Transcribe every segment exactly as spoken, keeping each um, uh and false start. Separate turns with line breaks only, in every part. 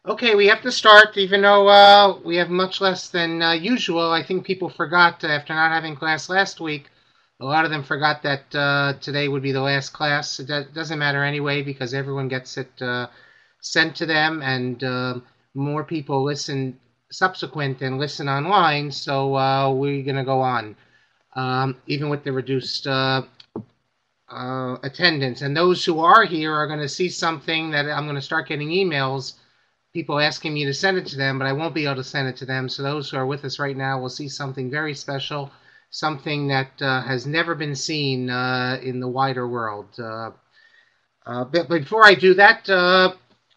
Okay, we have to start, even though uh, we have much less than uh, usual. I think people forgot uh, after not having class last week. A lot of them forgot that uh, today would be the last class. It do- doesn't matter anyway because everyone gets it uh, sent to them, and uh, more people listen subsequent and listen online. So uh, we're gonna go on, um, even with the reduced uh, uh, attendance. And those who are here are going to see something that I'm going to start getting emails, people asking me to send it to them, but I won't be able to send it to them. So those who are with us right now will see something very special, something that uh, has never been seen uh, in the wider world. Uh, uh, but before I do that, uh,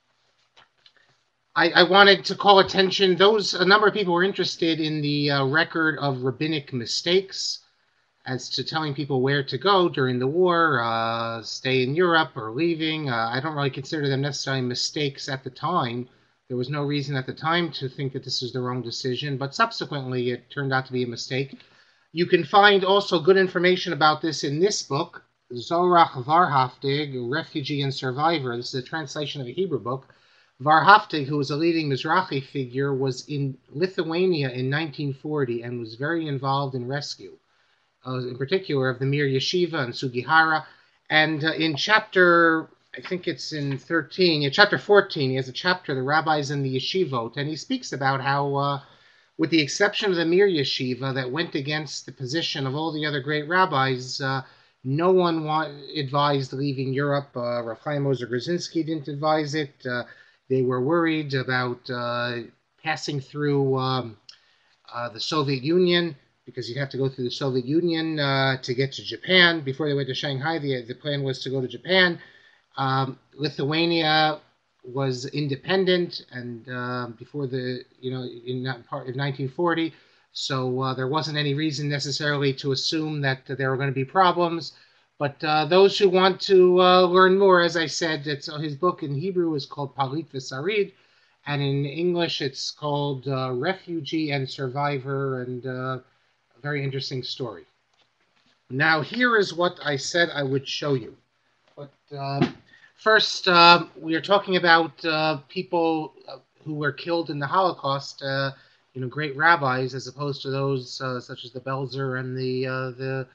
I, I, wanted to call attention. Those a number of people were interested in the uh, record of rabbinic mistakes as to telling people where to go during the war, uh, stay in Europe or leaving. Uh, I don't really consider them necessarily mistakes at the time. There was no reason at the time to think that this was the wrong decision, but subsequently it turned out to be a mistake. You can find also good information about this in this book, Zorach Varhaftig, Refugee and Survivor. This is a translation of a Hebrew book. Varhaftig, who was a leading Mizrahi figure, was in Lithuania in nineteen forty and was very involved in rescue, uh, in particular of the Mir Yeshiva and Sugihara. And uh, in chapter, I think it's in thirteen, in chapter fourteen, he has a chapter, The Rabbis and the Yeshivot, and he speaks about how, uh, with the exception of the Mir Yeshiva that went against the position of all the other great rabbis, uh, no one wa- advised leaving Europe. Uh, Rav Chaim Ozer Grzinski didn't advise it. Uh, they were worried about uh, passing through um, uh, the Soviet Union, because you'd have to go through the Soviet Union uh, to get to Japan. Before they went to Shanghai, the, the plan was to go to Japan. Um, Lithuania was independent, and uh, before the, you know, in that part of nineteen forty, so uh, there wasn't any reason necessarily to assume that there were going to be problems. But uh, those who want to uh, learn more, as I said, it's, uh, his book in Hebrew is called Palit V'Sarid, and in English it's called uh, Refugee and Survivor, and uh, a very interesting story. Now, here is what I said I would show you. But uh, first, uh, we are talking about uh, people uh, who were killed in the Holocaust, uh, you know, great rabbis, as opposed to those uh, such as the Belzer and the uh, the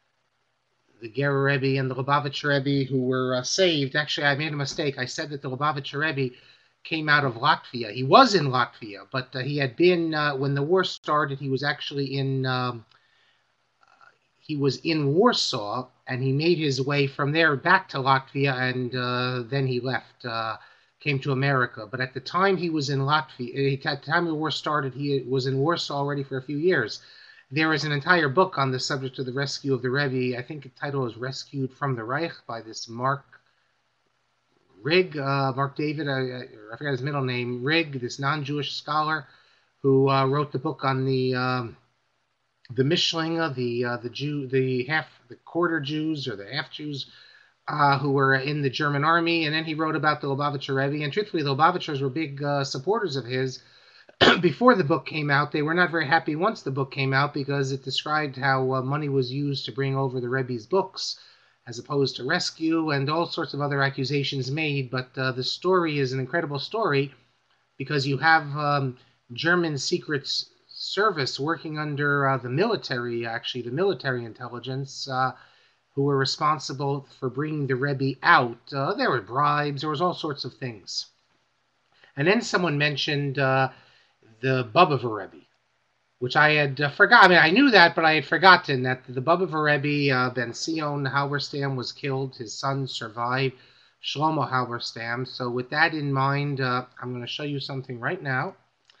the Ger Rebbe and the Lubavitcher Rebbe who were uh, saved. Actually, I made a mistake. I said that the Lubavitcher Rebbe came out of Latvia. He was in Latvia, but uh, he had been, uh, when the war started, he was actually in, um, he was in Warsaw, and he made his way from there back to Latvia, and uh, then he left, uh, came to America. But at the time he was in Latvia, at the time the war started, he was in Warsaw already for a few years. There is an entire book on the subject of the rescue of the Rebbe. I think the title is Rescued from the Reich by this Mark Rigg, uh, Mark David, I, I forgot his middle name, Rigg, this non-Jewish scholar who uh, wrote the book on the um, the Mishlinga, the uh, the Jew, the half, the quarter Jews or the half Jews uh, who were in the German army, and then he wrote about the Lubavitcher Rebbe. And truthfully, the Lubavitchers were big uh, supporters of his. Before the book came out, they were not very happy once the book came out because it described how uh, money was used to bring over the Rebbe's books as opposed to rescue, and all sorts of other accusations made. But uh, the story is an incredible story because you have um, German secret service working under uh, the military, actually, the military intelligence, uh, who were responsible for bringing the Rebbe out. Uh, there were bribes, there was all sorts of things. And then someone mentioned uh, the Bubba Rebbe, which I had uh, forgotten. I mean, I knew that, but I had forgotten that the Bubba Rebbe, uh, Ben Sion Halberstam, was killed. His son survived, Shlomo Halberstam. So with that in mind, uh, I'm going to show you something right now.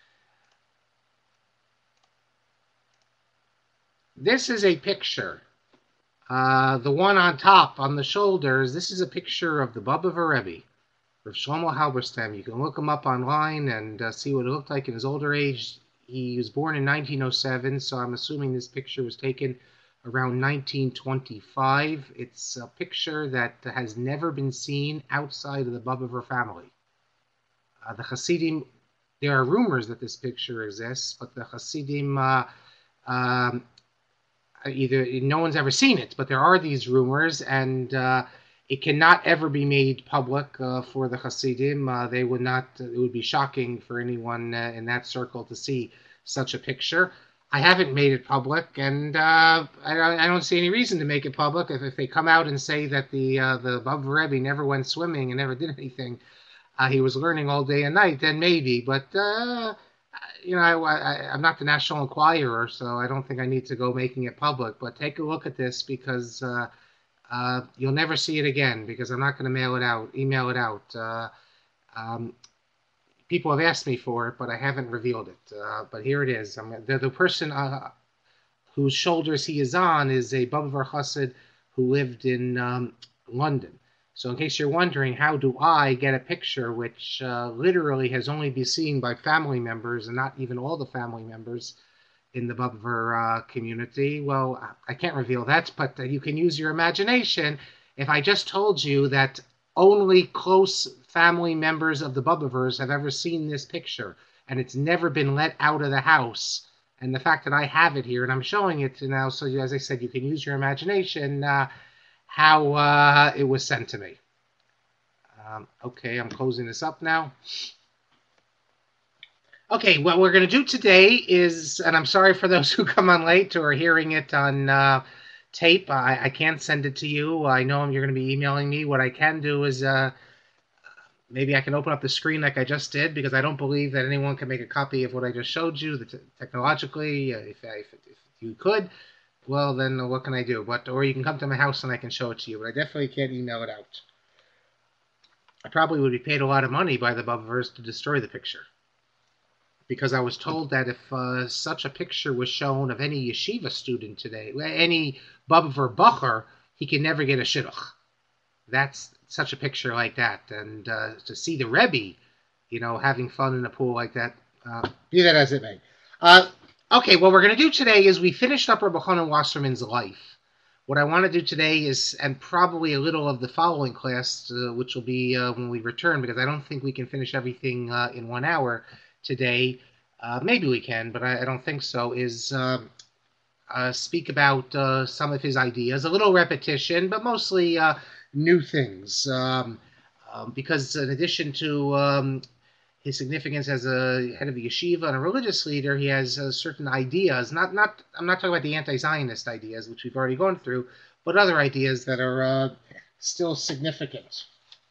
This is a picture. Uh, the one on top, on the shoulders, this is a picture of the Bubba Rebbe, of Shlomo Halberstam. You can look him up online and uh, see what it looked like in his older age. He was born in nineteen oh seven, so I'm assuming this picture was taken around nineteen twenty-five. It's a picture that has never been seen outside of the Bubba family. Uh, the Hasidim, there are rumors that this picture exists, but the Hasidim, uh, um, either no one's ever seen it, but there are these rumors, and uh, It cannot ever be made public uh, for the Hasidim. Uh, they would not. It would be shocking for anyone uh, in that circle to see such a picture. I haven't made it public, and uh, I, don't, I don't see any reason to make it public. If, if they come out and say that the uh, the Baba Rebbe never went swimming and never did anything, uh, he was learning all day and night, then maybe. But uh, you know, I, I, I'm not the National Enquirer, so I don't think I need to go making it public. But take a look at this, because uh, uh, you'll never see it again, because I'm not going to mail it out, email it out. Uh, um, people have asked me for it, but I haven't revealed it. Uh, but here it is. I'm, the, the person uh, whose shoulders he is on is a Baba Chassid who lived in um, London. So in case you're wondering, how do I get a picture which uh, literally has only been seen by family members and not even all the family members in the Baba uh, community? Well, I can't reveal that, but uh, you can use your imagination. If I just told you that only close family members of the Babavers have ever seen this picture, and it's never been let out of the house, and the fact that I have it here and I'm showing it to now, so you, as I said, you can use your imagination, uh, how uh, it was sent to me. Um, okay, I'm closing this up now. Okay, what we're going to do today is, and I'm sorry for those who come on late or are hearing it on uh, tape, I, I can't send it to you. I know you're going to be emailing me. What I can do is uh, maybe I can open up the screen like I just did, because I don't believe that anyone can make a copy of what I just showed you. The technologically, uh, if, if, if you could, well, then what can I do? But or you can come to my house and I can show it to you, but I definitely can't email it out. I probably would be paid a lot of money by the Babavers to destroy the picture, because I was told that if uh, such a picture was shown of any yeshiva student today, any Babaver Bacher, he can never get a shidduch. That's such a picture like that. And uh, to see the Rebbe, you know, having fun in a pool like that, uh, be that as it may. Uh, okay, what we're going to do today is we finished up Rabbi Chanan Wasserman's life. What I want to do today is, and probably a little of the following class, uh, which will be uh, when we return, because I don't think we can finish everything uh, in one hour today. Uh, maybe we can, but I, I don't think so, is uh, uh, speak about uh, some of his ideas. A little repetition, but mostly uh, new things. Um, um, because in addition to um, his significance as a head of a yeshiva and a religious leader, he has uh, certain ideas. Not, not, I'm not talking about the anti-Zionist ideas, which we've already gone through, but other ideas that are uh, still significant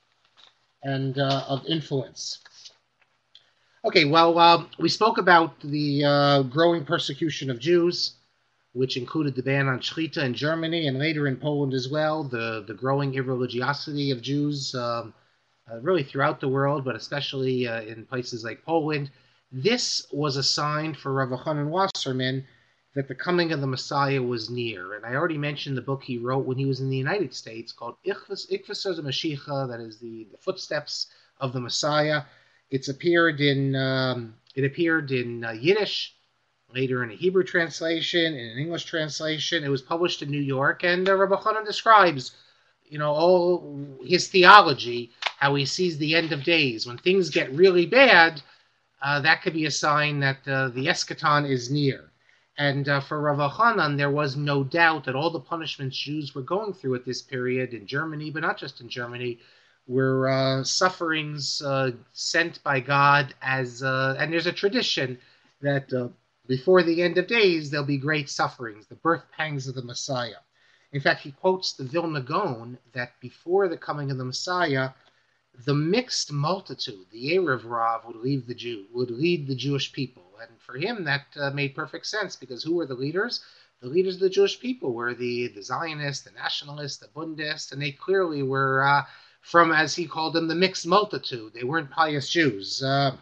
and uh, of influence. Okay, well, uh, we spoke about the uh, growing persecution of Jews, which included the ban on Shechita in Germany and later in Poland as well, the, the growing irreligiosity of Jews um, uh, really throughout the world, but especially uh, in places like Poland. This was a sign for Rav Chanan Wasserman that the coming of the Messiah was near. And I already mentioned the book he wrote when he was in the United States called Ikvasar Mashiach, that is the, the footsteps of the Messiah. It's appeared in um, it appeared in uh, Yiddish, later in a Hebrew translation, in an English translation. It was published in New York, and uh, Rabbi Chanan describes, you know, all his theology, how he sees the end of days. When things get really bad, uh, that could be a sign that uh, the eschaton is near. And uh, for Rav Chanan, there was no doubt that all the punishments Jews were going through at this period in Germany, but not just in Germany, were uh, sufferings uh, sent by God as, uh, and there's a tradition that uh, before the end of days, there'll be great sufferings, the birth pangs of the Messiah. In fact, he quotes the Vilna Gaon that before the coming of the Messiah, the mixed multitude, the Erev Rav, would lead the Jew, would lead the Jewish people. And for him, that uh, made perfect sense, because who were the leaders? The leaders of the Jewish people were the, the Zionists, the Nationalists, the Bundists, and they clearly were uh, from, as he called them, the mixed multitude. They weren't pious Jews. Uh,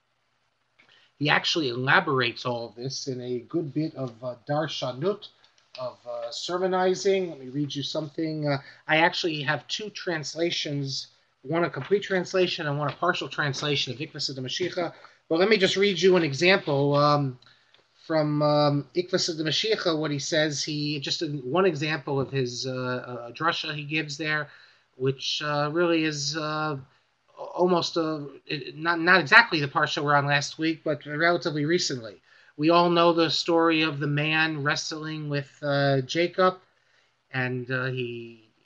he actually elaborates all of this in a good bit of uh, darshanut, of uh, sermonizing. Let me read you something. Uh, I actually have two translations, one a complete translation and one a partial translation of Ikvasar Mashiach. But let me just read you an example um, from um, Ikvasar Mashiach, what he says. He just one example of his uh, uh, drasha he gives there, which uh, really is uh, almost uh, not not exactly the parsha we're on last week, but relatively recently. We all know the story of the man wrestling with uh, Jacob, and uh, he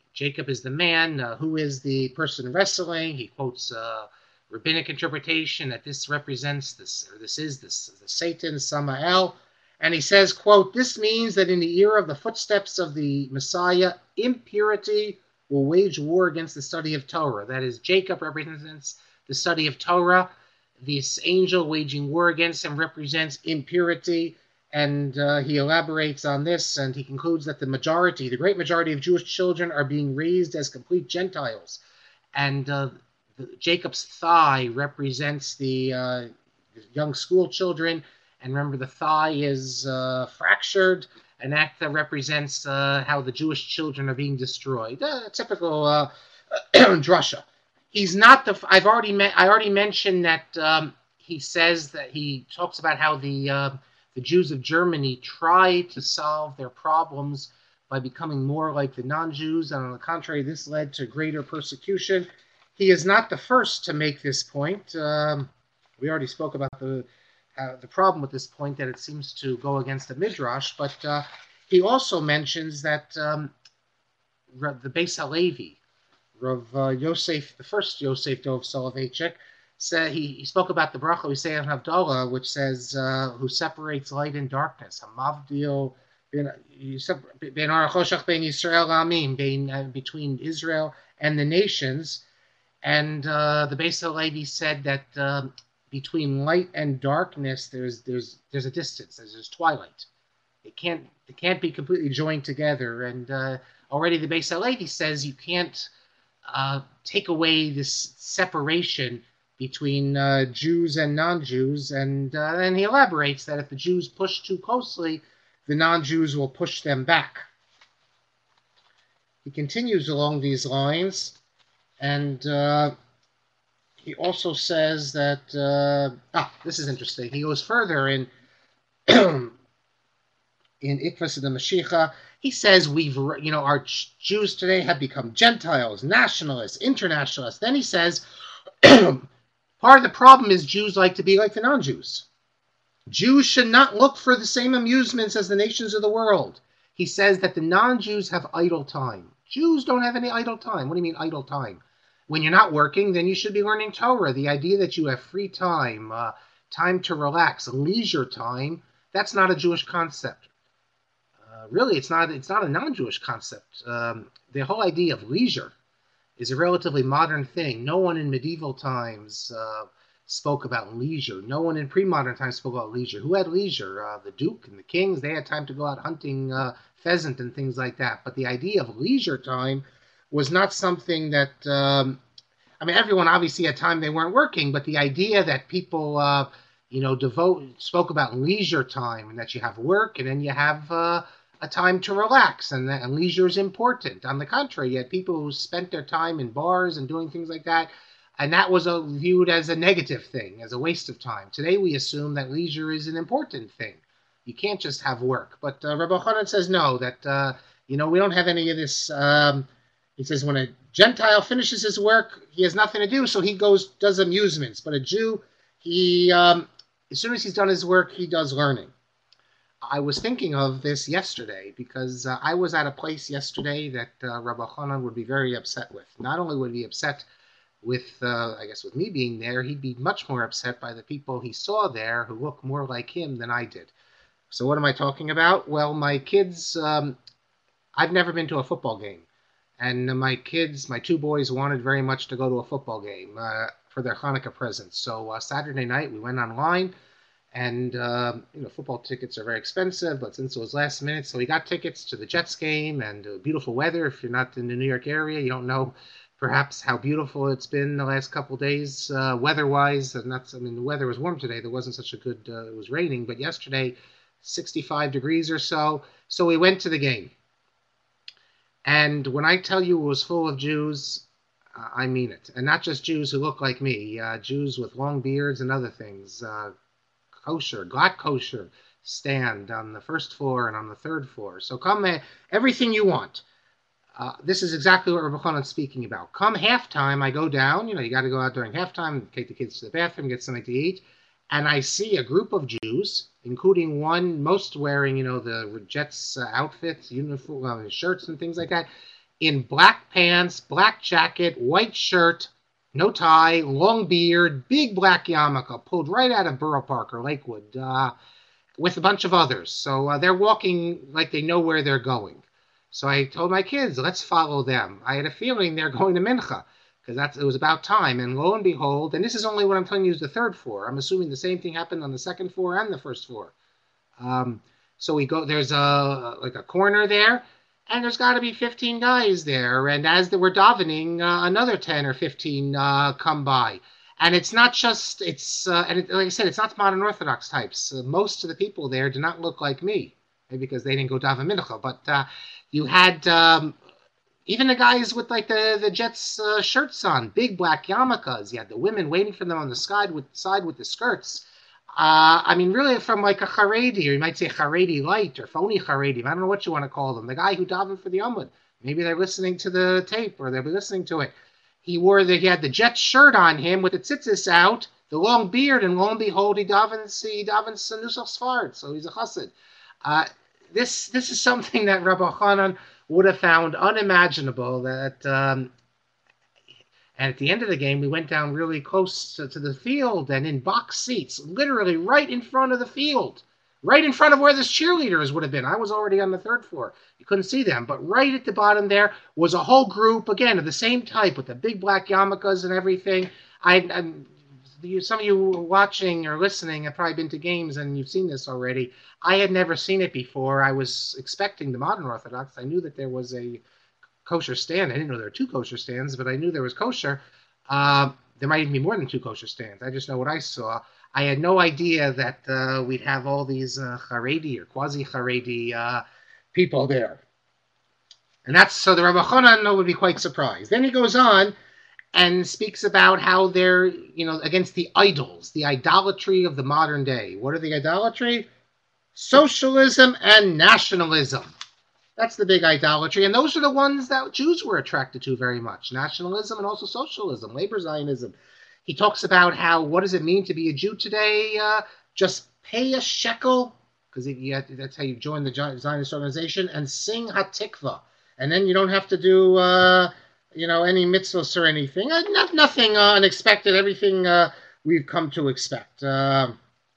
Jacob is the man. Uh, who is the person wrestling? He quotes uh, rabbinic interpretation that this represents this, or this is this the Satan, Samael. And he says, quote, "This means that in the era of the footsteps of the Messiah, impurity will wage war against the study of Torah." That is, Jacob represents the study of Torah. This angel waging war against him represents impurity. And uh, he elaborates on this, and he concludes that the majority, the great majority of Jewish children are being raised as complete Gentiles. And uh, the, Jacob's thigh represents the uh, young school children. And remember, the thigh is uh, fractured, and that uh, represents uh, how the Jewish children are being destroyed. Uh, typical uh, drasha. He's not the. I've already. Me- I already mentioned that um, he says that he talks about how the uh, the Jews of Germany try to solve their problems by becoming more like the non-Jews, and on the contrary, this led to greater persecution. He is not the first to make this point. Um, we already spoke about the uh, the problem with this point, that it seems to go against the Midrash, but uh, he also mentions that um, the Beis Halevi, Rav uh, Yosef, the first Yosef Dov Soloveitchik, said he, he spoke about the bracha we say on Havdalah, which says, uh, "Who separates light and darkness." Hamavdil ben Arachoshach ben Yisrael Amim, between Israel and the nations. And uh, the Beis Halevi said that um, between light and darkness, there's there's there's a distance. There's, there's twilight. It can't it can't be completely joined together. And uh, already the Beis Halevi says you can't uh, take away this separation between uh, Jews and non-Jews. And uh, then he elaborates that if the Jews push too closely, the non-Jews will push them back. He continues along these lines. And uh, he also says that, uh, ah, this is interesting. He goes further in in Ikvas of the Mashiach. He says we've, you know, our Jews today have become Gentiles, nationalists, internationalists. Then he says part of the problem is Jews like to be like the non-Jews. Jews should not look for the same amusements as the nations of the world. He says that the non-Jews have idle time. Jews don't have any idle time. What do you mean idle time? When you're not working, then you should be learning Torah. The idea that you have free time, uh, time to relax, leisure time, that's not a Jewish concept. Uh, really, it's not It's not a non-Jewish concept. Um, the whole idea of leisure is a relatively modern thing. No one in medieval times uh, spoke about leisure. No one in pre-modern times spoke about leisure. Who had leisure? Uh, the Duke and the kings, they had time to go out hunting uh, pheasant and things like that. But the idea of leisure time was not something that, um, I mean, everyone obviously had time they weren't working, but the idea that people, uh, you know, devote, spoke about leisure time, and that you have work and then you have uh, a time to relax, and, that, and leisure is important. On the contrary, you had people who spent their time in bars and doing things like that, and that was a, viewed as a negative thing, as a waste of time. Today we assume that leisure is an important thing. You can't just have work. But uh, Rabbi Chanan says no, that, uh, you know, we don't have any of this. Um, he says when a Gentile finishes his work, he has nothing to do, so he goes, does amusements. But a Jew, he, um, as soon as he's done his work, he does learning. I was thinking of this yesterday because uh, I was at a place yesterday that uh, Rabbi Chanan would be very upset with. Not only would he be upset with, uh, I guess, with me being there, he'd be much more upset by the people he saw there who look more like him than I did. So what am I talking about? Well, my kids, um, I've never been to a football game. And my kids, my two boys, wanted very much to go to a football game uh, for their Hanukkah presents. So uh, Saturday night, we went online, and uh, you know, football tickets are very expensive, but since it was last minute, so we got tickets to the Jets game, and uh, beautiful weather. If you're not in the New York area, you don't know perhaps how beautiful it's been the last couple of days, uh, weather-wise. Not, I mean, the weather was warm today. There wasn't such a good, uh, it was raining, but yesterday, sixty-five degrees or so. So we went to the game. And when I tell you it was full of Jews, uh, I mean it. And not just Jews who look like me, uh, Jews with long beards and other things. Uh, kosher, glatt kosher stand on the first floor and on the third floor. So come, uh, everything you want. Uh, this is exactly what Rabbi Chanan's speaking about. Come halftime, I go down. You know, you got to go out during halftime, take the kids to the bathroom, get something to eat. And I see a group of Jews, including one, most wearing, you know, the Jets uh, outfits, uniform, uh, shirts and things like that. in black pants, black jacket, white shirt, no tie, long beard, big black yarmulke, pulled right out of Borough Park or Lakewood, uh, with a bunch of others. So uh, they're walking like they know where they're going. So I told my kids, let's follow them. I had a feeling they're going to Mincha, because that's it was about time. And lo and behold, and this is only what I'm telling you is the third floor. I'm assuming the same thing happened on the second floor and the first floor. Um, so we go, there's a like a corner there, and there's got to be fifteen guys there. And as they were davening, uh, another ten or fifteen uh, come by. And it's not just, it's, uh, and it, like I said, it's not modern Orthodox types. Uh, most of the people there do not look like me, maybe because they didn't go daven mincha. But uh, you had um, even the guys with like the, the Jets uh, shirts on, big black yarmulkes. You had the women waiting for them on the side with, side with the skirts. Uh, I mean, really from like a Haredi, or you might say Haredi light, or phony Haredi. I don't know what you want to call them. The guy who davened for the Amud. Maybe they're listening to the tape, or they'll be listening to it. He wore the, he had the Jets shirt on him with the tzitzis out, the long beard, and lo and behold, he davens, he davens Nusach Sfard, so he's a chassid. Uh, this this is something that Rabbi Chanan would have found unimaginable. That um, and at the end of the game, we went down really close to, to the field and in box seats, literally right in front of the field, right in front of where the cheerleaders would have been. I was already on the third floor. You couldn't see them, but right at the bottom there was a whole group, again, of the same type with the big black yarmulkes and everything. I, I'm, you, some of you watching or listening have probably been to games and you've seen this already. I had never seen it before. I was expecting the modern Orthodox. I knew that there was a kosher stand. I didn't know there were two kosher stands, but I knew there was kosher. Uh, there might even be more than two kosher stands. I just know what I saw. I had no idea that uh, we'd have all these uh, Haredi or quasi-Haredi uh, people there. And that's, so the Rabbi Chanan would be quite surprised. Then he goes on and speaks about how they're, you know, against the idols, the idolatry of the modern day. What are the idolatry? Socialism and nationalism. That's the big idolatry. And those are the ones that Jews were attracted to very much. Nationalism and also socialism, labor Zionism. He talks about how, what does it mean to be a Jew today? Uh, just pay a shekel, because that's how you join the Zionist organization, and sing Hatikva. And then you don't have to do, uh, you know, any mitzvahs or anything. Uh, not, nothing uh, unexpected, everything uh, we've come to expect. Uh,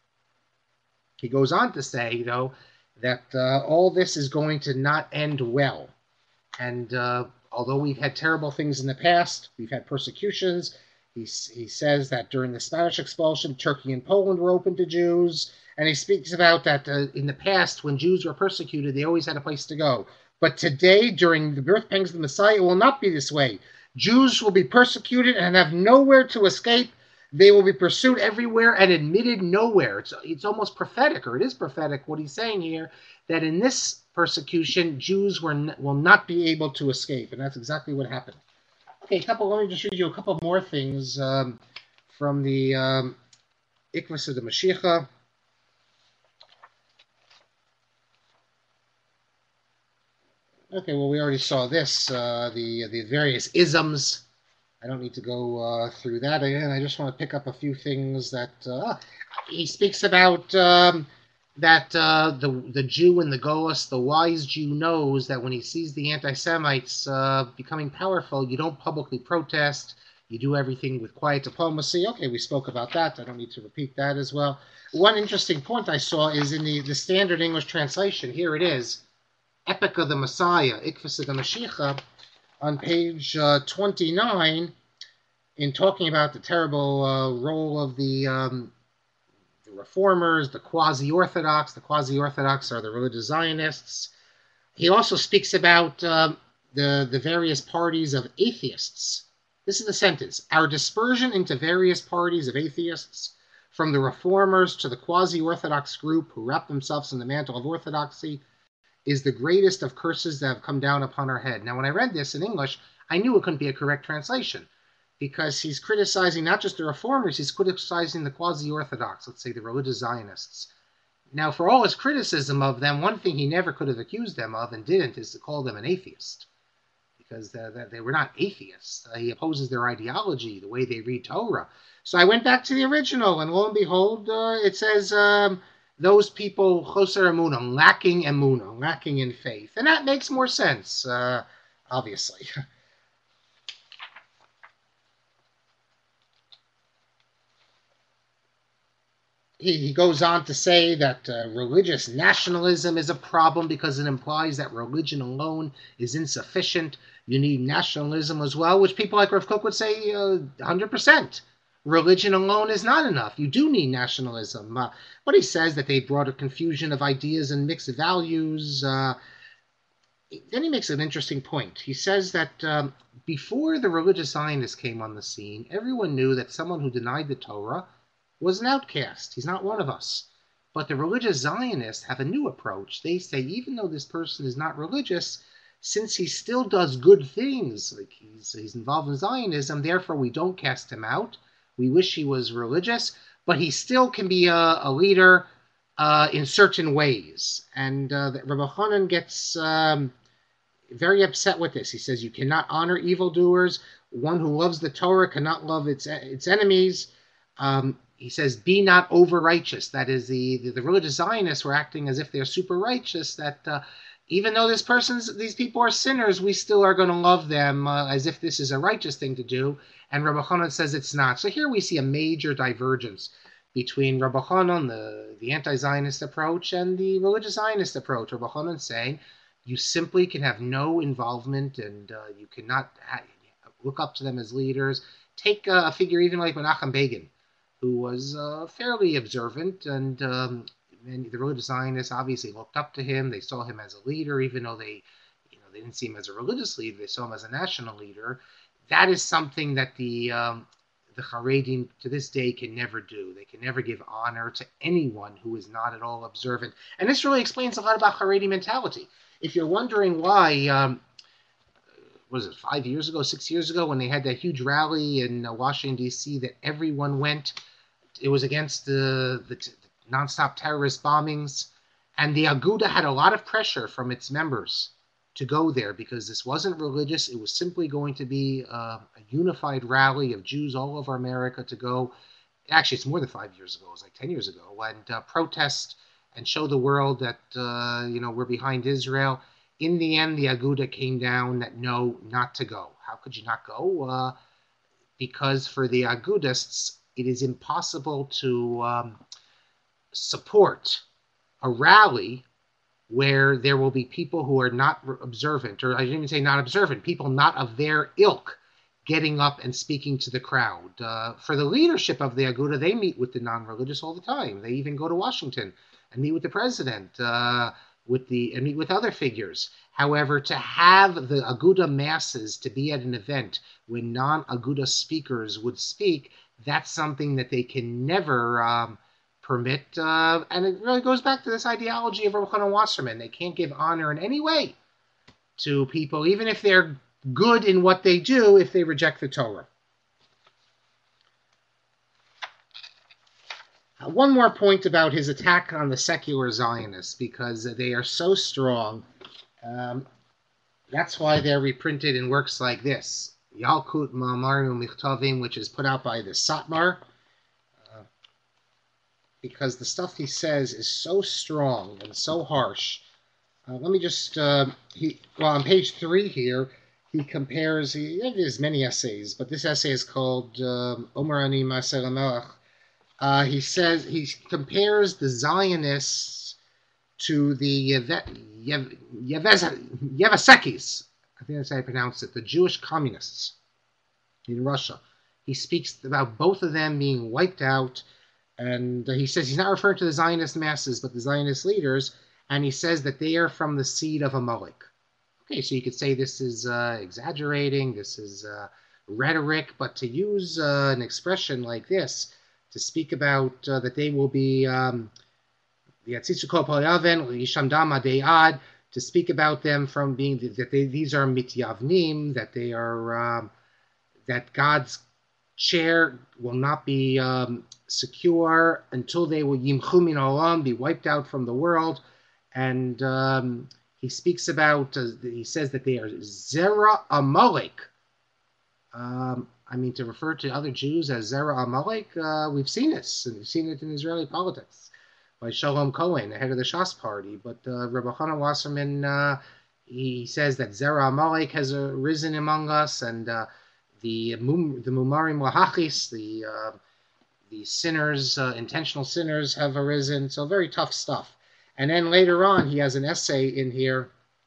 he goes on to say, though, that uh, all this is going to not end well. And uh, although we've had terrible things in the past, we've had persecutions. He, he says that during the Spanish expulsion, Turkey and Poland were open to Jews. And he speaks about that uh, in the past, when Jews were persecuted, they always had a place to go. But today, during the birth pangs of the Messiah, it will not be this way. Jews will be persecuted and have nowhere to escape. They will be pursued everywhere and admitted nowhere. It's, it's almost prophetic, or it is prophetic, what he's saying here, that in this persecution, Jews were n- will not be able to escape. And that's exactly what happened. Okay, a couple, let me just read you a couple more things um, from the um, Ikvus of the Mashiach. Okay, well, we already saw this, uh, the the various isms. I don't need to go uh, through that again. I just want to pick up a few things that uh, he speaks about. Um, that uh, the the Jew in the Golos, the wise Jew, knows that when he sees the anti-Semites uh, becoming powerful, you don't publicly protest. You do everything with quiet diplomacy. Okay, we spoke about that. I don't need to repeat that as well. One interesting point I saw is in the, the standard English translation. Here it is. Epic of the Messiah, Ikvus of the Mashiach, on page uh, twenty-nine, in talking about the terrible uh, role of the, um, the Reformers, the quasi-Orthodox. The quasi-Orthodox are the religious Zionists. He also speaks about uh, the, the various parties of atheists. This is the sentence. Our dispersion into various parties of atheists, from the Reformers to the quasi-Orthodox group who wrap themselves in the mantle of Orthodoxy, is the greatest of curses that have come down upon our head. Now, when I read this in English, I knew it couldn't be a correct translation, because he's criticizing not just the Reformers, he's criticizing the quasi-Orthodox, let's say the religious Zionists. Now, for all his criticism of them, one thing he never could have accused them of, and didn't, is to call them an atheist, because they, they were not atheists. Uh, he opposes their ideology, the way they read Torah. So I went back to the original, and lo and behold, uh, it says... Um, those people, choser emunah, lacking emunah, lacking in faith. And that makes more sense. Uh, obviously. He, he goes on to say that uh, religious nationalism is a problem because it implies that religion alone is insufficient. You need nationalism as well, which people like Rav Kook would say uh, one hundred percent. Religion alone is not enough. You do need nationalism. Uh, but he says that they brought a confusion of ideas and mixed values. Uh, then he makes an interesting point. He says that um, before the religious Zionists came on the scene, everyone knew that someone who denied the Torah was an outcast. He's not one of us. But the religious Zionists have a new approach. They say even though this person is not religious, since he still does good things, like he's, he's involved in Zionism, therefore we don't cast him out. We wish he was religious, but he still can be a, a leader uh, in certain ways. And uh, Rabbi Hanan gets um, very upset with this. He says, you cannot honor evildoers. One who loves the Torah cannot love its its enemies. Um, he says, be not over-righteous. That is, the, the, the religious Zionists were acting as if they're super righteous, that uh, even though this person's, these people are sinners, we still are going to love them uh, as if this is a righteous thing to do. And Rabbi Hanan says it's not. So here we see a major divergence between Rabbi Hanan, the, the anti-Zionist approach, and the religious Zionist approach. Rabbi Hanan saying you simply can have no involvement and uh, you cannot ha- look up to them as leaders. Take uh, a figure even like Menachem Begin, who was uh, fairly observant, and, um, and the religious Zionists obviously looked up to him. They saw him as a leader, even though they, you know, they didn't see him as a religious leader. They saw him as a national leader. That is something that the um, the Haredim to this day can never do. They can never give honor to anyone who is not at all observant. And this really explains a lot about Haredi mentality. If you're wondering why, um, was it five years ago, six years ago, when they had that huge rally in uh, Washington, D C, that everyone went, it was against the, the, t- the nonstop terrorist bombings. And the Aguda had a lot of pressure from its members to go there because this wasn't religious. It was simply going to be uh, a unified rally of Jews all over America to go. Actually, it's more than five years ago. It was like ten years ago. And uh, protest and show the world that, uh, you know, we're behind Israel. In the end, the Aguda came down that no, not to go. How could you not go? Uh, because for the Agudists, it is impossible to um, support a rally where there will be people who are not observant, or I didn't even say not observant, people not of their ilk getting up and speaking to the crowd. Uh, for the leadership of the Aguda, they meet with the non-religious all the time. They even go to Washington and meet with the president, uh, with the and meet with other figures. However, to have the Aguda masses to be at an event when non-Aguda speakers would speak, that's something that they can never um, permit, uh, and it really goes back to this ideology of Rabbi Hanan Wasserman. They can't give honor in any way to people, even if they're good in what they do, if they reject the Torah. Uh, one more point about his attack on the secular Zionists, because they are so strong. Um, that's why they're reprinted in works like this, Yalkut Ma'amarim Michtavim, which is put out by the Satmar. Because the stuff he says is so strong and so harsh. Uh, let me just, uh, he well, on page three here, he compares, he has many essays, but this essay is called um, Omer Ani Ma'aseh Lamelech. Uh, he says, he compares the Zionists to the Yev- Yev- Yevasekis, I think that's how I pronounce it, the Jewish communists in Russia. He speaks about both of them being wiped out. And he says he's not referring to the Zionist masses, but the Zionist leaders, and he says that they are from the seed of Amalek. Okay, so you could say this is uh, exaggerating, this is uh, rhetoric, but to use uh, an expression like this, to speak about uh, that they will be um, to speak about them from being, that they, these are mityavnim, that they are, um, that God's chair will not be um, secure until they will yimchu min olam, be wiped out from the world. And um, he speaks about, uh, he says that they are Zera Amalek. Um, I mean, to refer to other Jews as Zera Amalek, uh, we've seen this, and we've seen it in Israeli politics by Shalom Cohen, the head of the Shas party. But uh, Rabbi Hanan Wasserman, uh, he says that Zera Amalek has arisen among us, and uh, the the Mumarim Lahachis, the uh, the sinners, uh, intentional sinners, have arisen. So very tough stuff. And then later on, he has an essay in here,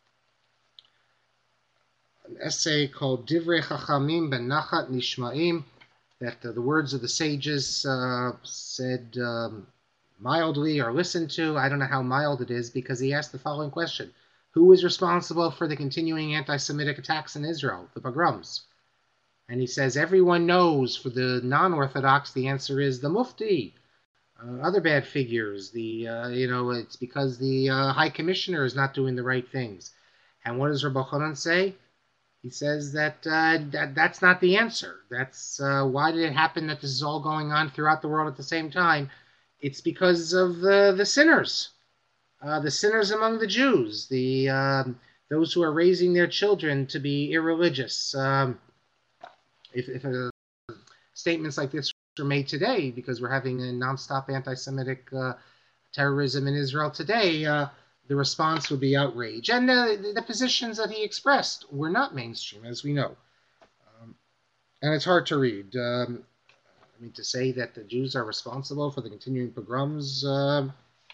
an essay called Divrei Chachamim Ben Nachat Nishmaim, that uh, the words of the sages uh, said um, mildly or listened to. I don't know how mild it is, because he asked the following question: who is responsible for the continuing anti-Semitic attacks in Israel, the pogroms? And he says everyone knows. For the non-Orthodox, the answer is the Mufti, uh, other bad figures. The uh, you know it's because the uh, High Commissioner is not doing the right things. And what does Rabbi Chanan say? He says that, uh, that that's not the answer. That's uh, why did it happen that this is all going on throughout the world at the same time? It's because of the the sinners, uh, the sinners among the Jews, the um, those who are raising their children to be irreligious. Um, If, if uh, statements like this are made today, because we're having a nonstop anti-Semitic uh, terrorism in Israel today, uh, the response would be outrage. And uh, the positions that he expressed were not mainstream, as we know. Um, and it's hard to read. Um, I mean, to say that the Jews are responsible for the continuing pogroms. Uh,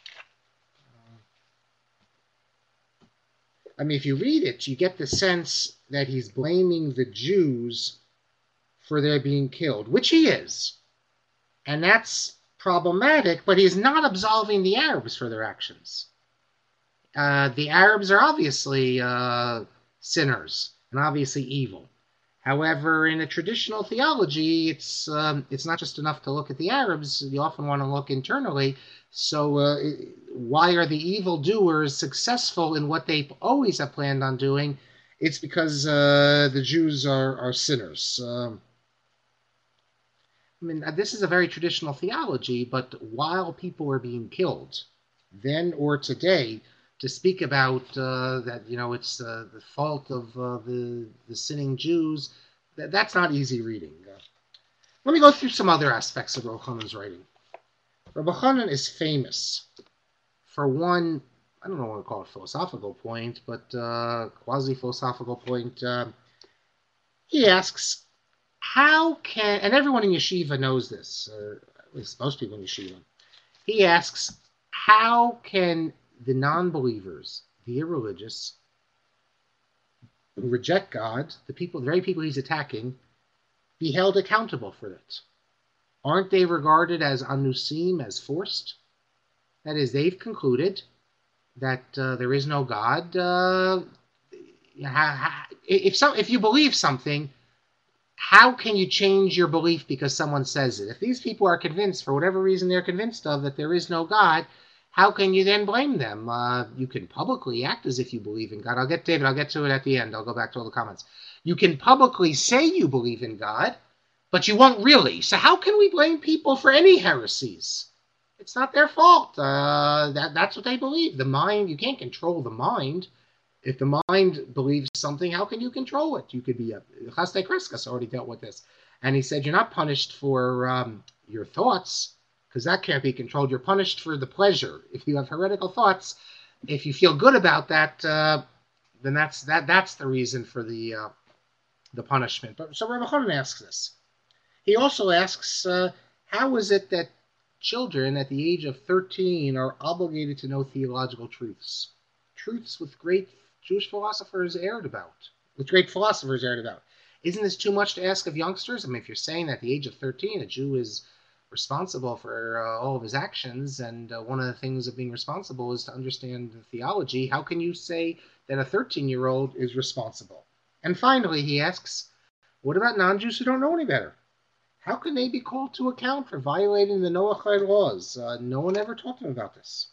I mean, if you read it, you get the sense that he's blaming the Jews for their being killed, which he is. And that's problematic, but he's not absolving the Arabs for their actions. Uh, the Arabs are obviously uh, sinners and obviously evil. However, in a traditional theology, it's um, it's not just enough to look at the Arabs. You often want to look internally. So uh, why are the evildoers successful in what they always have planned on doing? It's because uh, the Jews are, are sinners. Um, I mean, this is a very traditional theology, but while people are being killed, then or today, to speak about uh, that, you know, it's uh, the fault of uh, the, the sinning Jews, that, that's not easy reading. Uh, let me go through some other aspects of Rabbi Chanan's writing. Rabbi Chanan is famous for one, I don't know what to call it, philosophical point, but uh, quasi-philosophical point. Uh, he asks, how can, and everyone in yeshiva knows this, or at least most people in yeshiva, he asks, how can the non-believers, the irreligious, who reject God, the people, the very people he's attacking, be held accountable for it? Aren't they regarded as anusim, as forced? That is, they've concluded that uh, there is no God. Uh, if so, if you believe something, how can you change your belief because someone says it? If these people are convinced, for whatever reason they're convinced of, that there is no God, how can you then blame them? Uh, you can publicly act as if you believe in God. I'll get, David, I'll get to it at the end. I'll go back to all the comments. You can publicly say you believe in God, but you won't really. So how can we blame people for any heresies? It's not their fault. Uh, that, that's what they believe. The mind, you can't control the mind. If the mind believes something, how can you control it? You could be a... Chasdei Kreskas already dealt with this. And he said, you're not punished for um, your thoughts, because that can't be controlled. You're punished for the pleasure. If you have heretical thoughts, if you feel good about that, uh, then that's that that's the reason for the uh, the punishment. But so Rabbi Chanan asks this. He also asks, uh, how is it that children at the age of thirteen are obligated to know theological truths? Truths with great Jewish philosophers erred about, with great philosophers erred about. Isn't this too much to ask of youngsters? I mean, if you're saying that at the age of thirteen, a Jew is responsible for uh, all of his actions, and uh, one of the things of being responsible is to understand the theology, how can you say that a thirteen-year-old is responsible? And finally, he asks, what about non-Jews who don't know any better? How can they be called to account for violating the Noahide laws? Uh, no one ever taught them about this.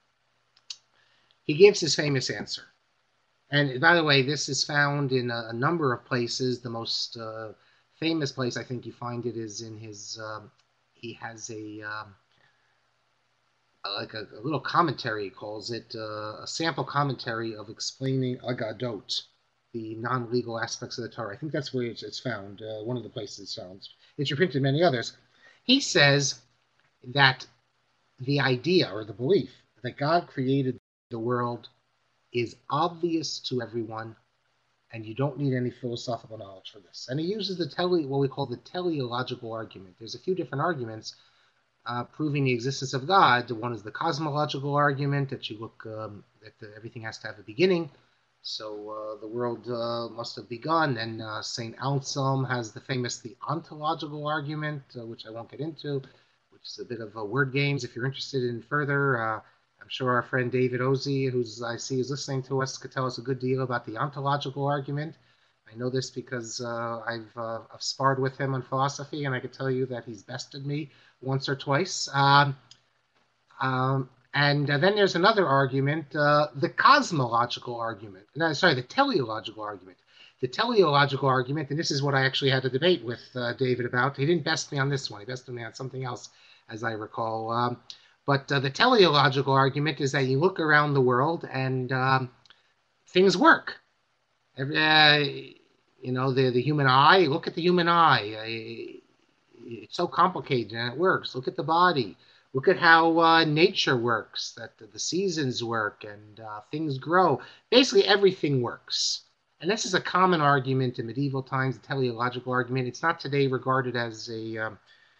He gives his famous answer. And by the way, this is found in a, a number of places. The most uh, famous place I think you find it is in his, um, he has a, um, like a, a little commentary, he calls it, uh, a sample commentary of explaining Agadot, the non-legal aspects of the Torah. I think that's where it's, it's found, uh, one of the places it's found. It's reprinted in many others. He says that the idea or the belief that God created the world is obvious to everyone, and you don't need any philosophical knowledge for this. And he uses the tele, what we call the teleological argument. There's a few different arguments uh, proving the existence of God. One is the cosmological argument, that you look, um, that the, everything has to have a beginning. So uh, the world uh, must have begun. And uh, Saint Anselm has the famous the ontological argument, uh, which I won't get into, which is a bit of a word games. If you're interested in further, uh, I'm sure our friend David Ozzie, who's I see is listening to us, could tell us a good deal about the ontological argument. I know this because uh, I've, uh, I've sparred with him on philosophy, and I could tell you that he's bested me once or twice. Um, um, and uh, then there's another argument, uh, the cosmological argument. No, sorry, the teleological argument. The teleological argument, and this is what I actually had a debate with uh, David about. He didn't best me on this one. He bested me on something else, as I recall. Um, But uh, the teleological argument is that you look around the world and um, things work. Every, uh, you know, the, the human eye, look at the human eye. Uh, it's so complicated and it works. Look at the body. Look at how uh, nature works, that the, the seasons work and uh, things grow. Basically, everything works. And this is a common argument in medieval times, the teleological argument. It's not today regarded as a... Um,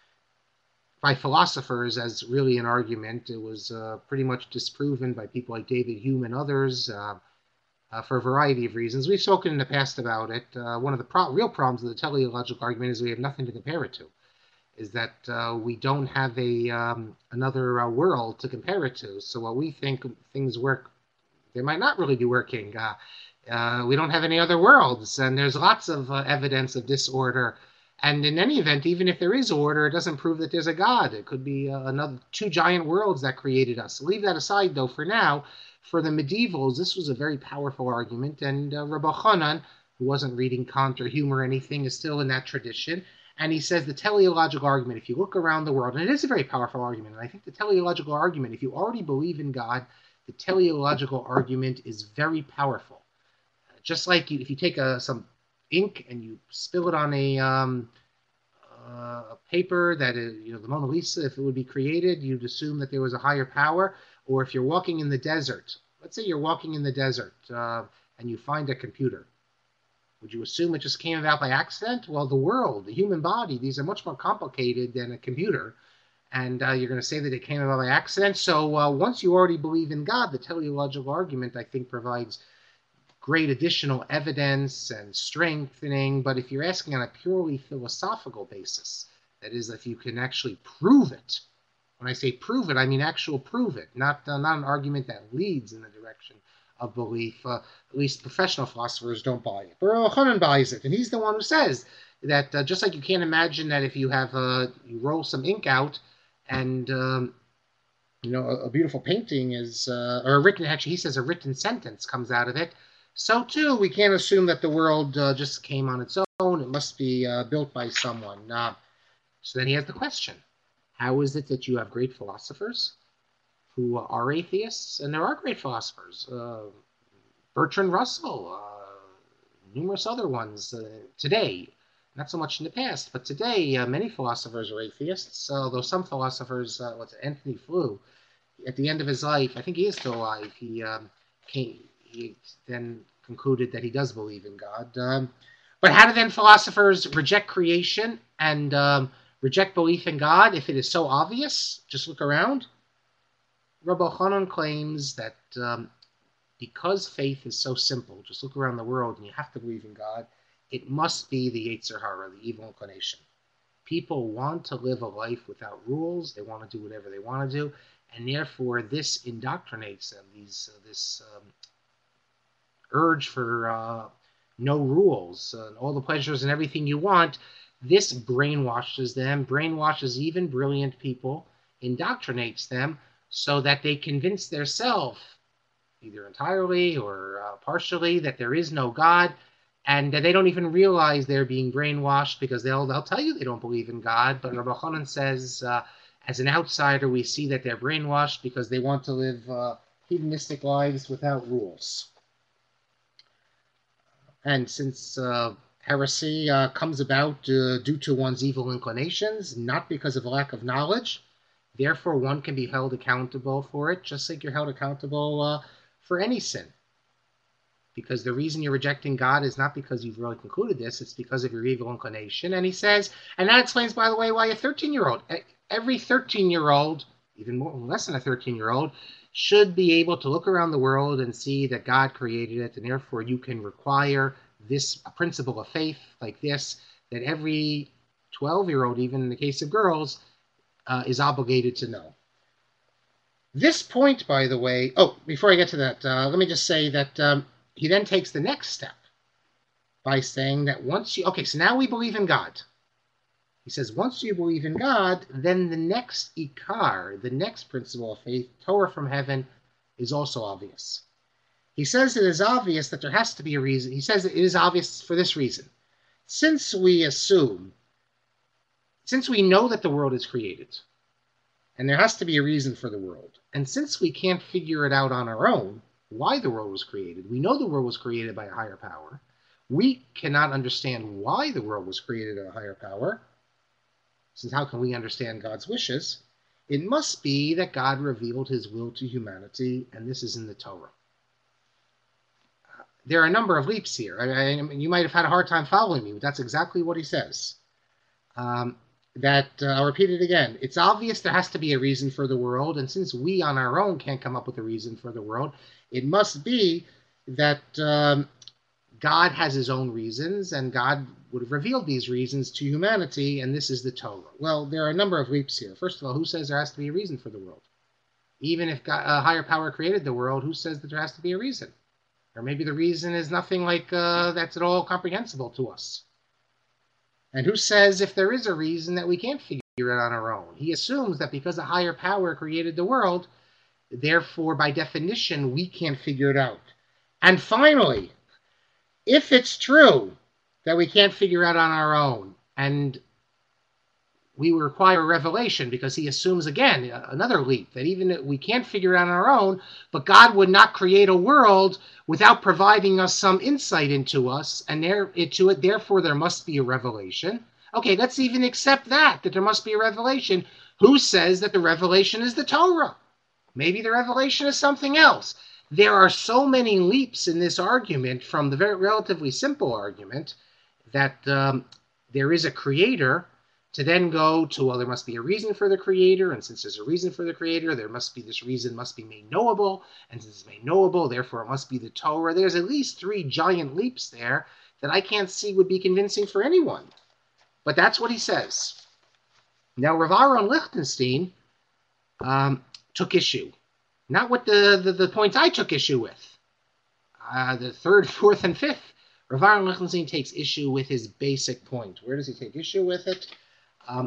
by philosophers as really an argument. It was uh, pretty much disproven by people like David Hume and others uh, uh, for a variety of reasons. We've spoken in the past about it. Uh, one of the pro real problems of the teleological argument is we have nothing to compare it to, is that uh, we don't have a um, another uh, world to compare it to. So while we think things work, they might not really be working. Uh, uh, we don't have any other worlds, and there's lots of uh, evidence of disorder. And in any event, even if there is order, it doesn't prove that there's a God. It could be uh, another two giant worlds that created us. Leave that aside, though, for now. For the medievals, this was a very powerful argument. And uh, Rabbi Chanan, who wasn't reading Kant or Hume or anything, is still in that tradition. And he says the teleological argument, if you look around the world, and it is a very powerful argument, and I think the teleological argument, if you already believe in God, the teleological argument is very powerful. Just like you, if you take a, some ink and you spill it on a, um, uh, a paper that is, you know, the Mona Lisa, if it would be created, you'd assume that there was a higher power. Or if you're walking in the desert, let's say you're walking in the desert uh, and you find a computer, would you assume it just came about by accident? Well, the world, the human body, these are much more complicated than a computer, and uh, you're going to say that it came about by accident. So uh, once you already believe in God, the teleological argument, I think, provides great additional evidence and strengthening. But if you're asking on a purely philosophical basis, that is, if you can actually prove it, when I say prove it, I mean actual prove it, not uh, not an argument that leads in the direction of belief. Uh, at least professional philosophers don't buy it. But Rabbi Chanan buys it, and he's the one who says that uh, just like you can't imagine that if you have uh, you roll some ink out and um, you know a, a beautiful painting is uh, or a written actually he says a written sentence comes out of it. So, too, we can't assume that the world uh, just came on its own. It must be uh, built by someone. Uh, so then he has the question, how is it that you have great philosophers who are atheists? And there are great philosophers. Uh, Bertrand Russell, uh, numerous other ones uh, today. Not so much in the past, but today uh, many philosophers are atheists, although some philosophers, uh, what's it, Anthony Flew, at the end of his life, I think he is still alive, he um, came... He then concluded that he does believe in God. Um, but how do then philosophers reject creation and um, reject belief in God if it is so obvious? Just look around. Rabbi Chanan claims that um, because faith is so simple, just look around the world and you have to believe in God, it must be the Yetzer Hara, the evil inclination. People want to live a life without rules. They want to do whatever they want to do. And therefore, this indoctrinates them, these, uh, this... Um, urge for uh, no rules, uh, all the pleasures and everything you want, this brainwashes them, brainwashes even brilliant people, indoctrinates them so that they convince themselves, either entirely or uh, partially, that there is no God, and they don't even realize they're being brainwashed because they'll, they'll tell you they don't believe in God. But Rabbi Chanan says, uh, as an outsider, we see that they're brainwashed because they want to live uh, hedonistic lives without rules. And since uh, heresy uh, comes about uh, due to one's evil inclinations, not because of a lack of knowledge, therefore one can be held accountable for it, just like you're held accountable uh, for any sin. because the reason you're rejecting God is not because you've really concluded this, it's because of your evil inclination. And he says, and that explains, by the way, why a thirteen-year-old, every thirteen-year-old, even more, less than a thirteen-year-old, should be able to look around the world and see that God created it, and therefore you can require this a principle of faith like this, that every twelve-year-old, even in the case of girls, uh, is obligated to know. This point, by the way, oh, before I get to that, uh, let me just say that um, he then takes the next step by saying that once you, okay, so now we believe in God. He says, once you believe in God, then the next ikar, the next principle of faith, Torah from heaven, is also obvious. He says it is obvious that there has to be a reason. He says it is obvious for this reason. Since we assume, since we know that the world is created, and there has to be a reason for the world, and since we can't figure it out on our own, why the world was created, we know the world was created by a higher power, we cannot understand why the world was created by a higher power, since how can we understand God's wishes? It must be that God revealed his will to humanity, and this is in the Torah. There are a number of leaps here. I, I, you might have had a hard time following me, but that's exactly what he says. Um, that, uh, I'll repeat it again. It's obvious there has to be a reason for the world, and since we on our own can't come up with a reason for the world, it must be that um, God has his own reasons, and God would have revealed these reasons to humanity, and this is the Torah. Well, there are a number of leaps here. First of all, who says there has to be a reason for the world? Even if God, a higher power created the world, who says that there has to be a reason? Or maybe the reason is nothing like uh, that's at all comprehensible to us. And who says if there is a reason that we can't figure it on our own? He assumes that because a higher power created the world, therefore, by definition, we can't figure it out. And finally, if it's true that we can't figure it out on our own, and we require a revelation, because he assumes, again, another leap, that even we can't figure it out on our own, but God would not create a world without providing us some insight into us, and there, into it, therefore there must be a revelation. Okay, let's even accept that, that there must be a revelation. Who says that the revelation is the Torah? Maybe the revelation is something else. There are so many leaps in this argument from the very relatively simple argument that um, there is a creator, to then go to, well, there must be a reason for the creator, and since there's a reason for the creator, there must be, this reason must be made knowable, and since it's made knowable, therefore it must be the Torah. There's at least three giant leaps there that I can't see would be convincing for anyone. But that's what he says. Now, Rav Aaron Lichtenstein um, took issue. Not with the, the, the points I took issue with. Uh, the third, fourth, and fifth. Rav Aaron Lichtenstein takes issue with his basic point. Where does he take issue with it? Um,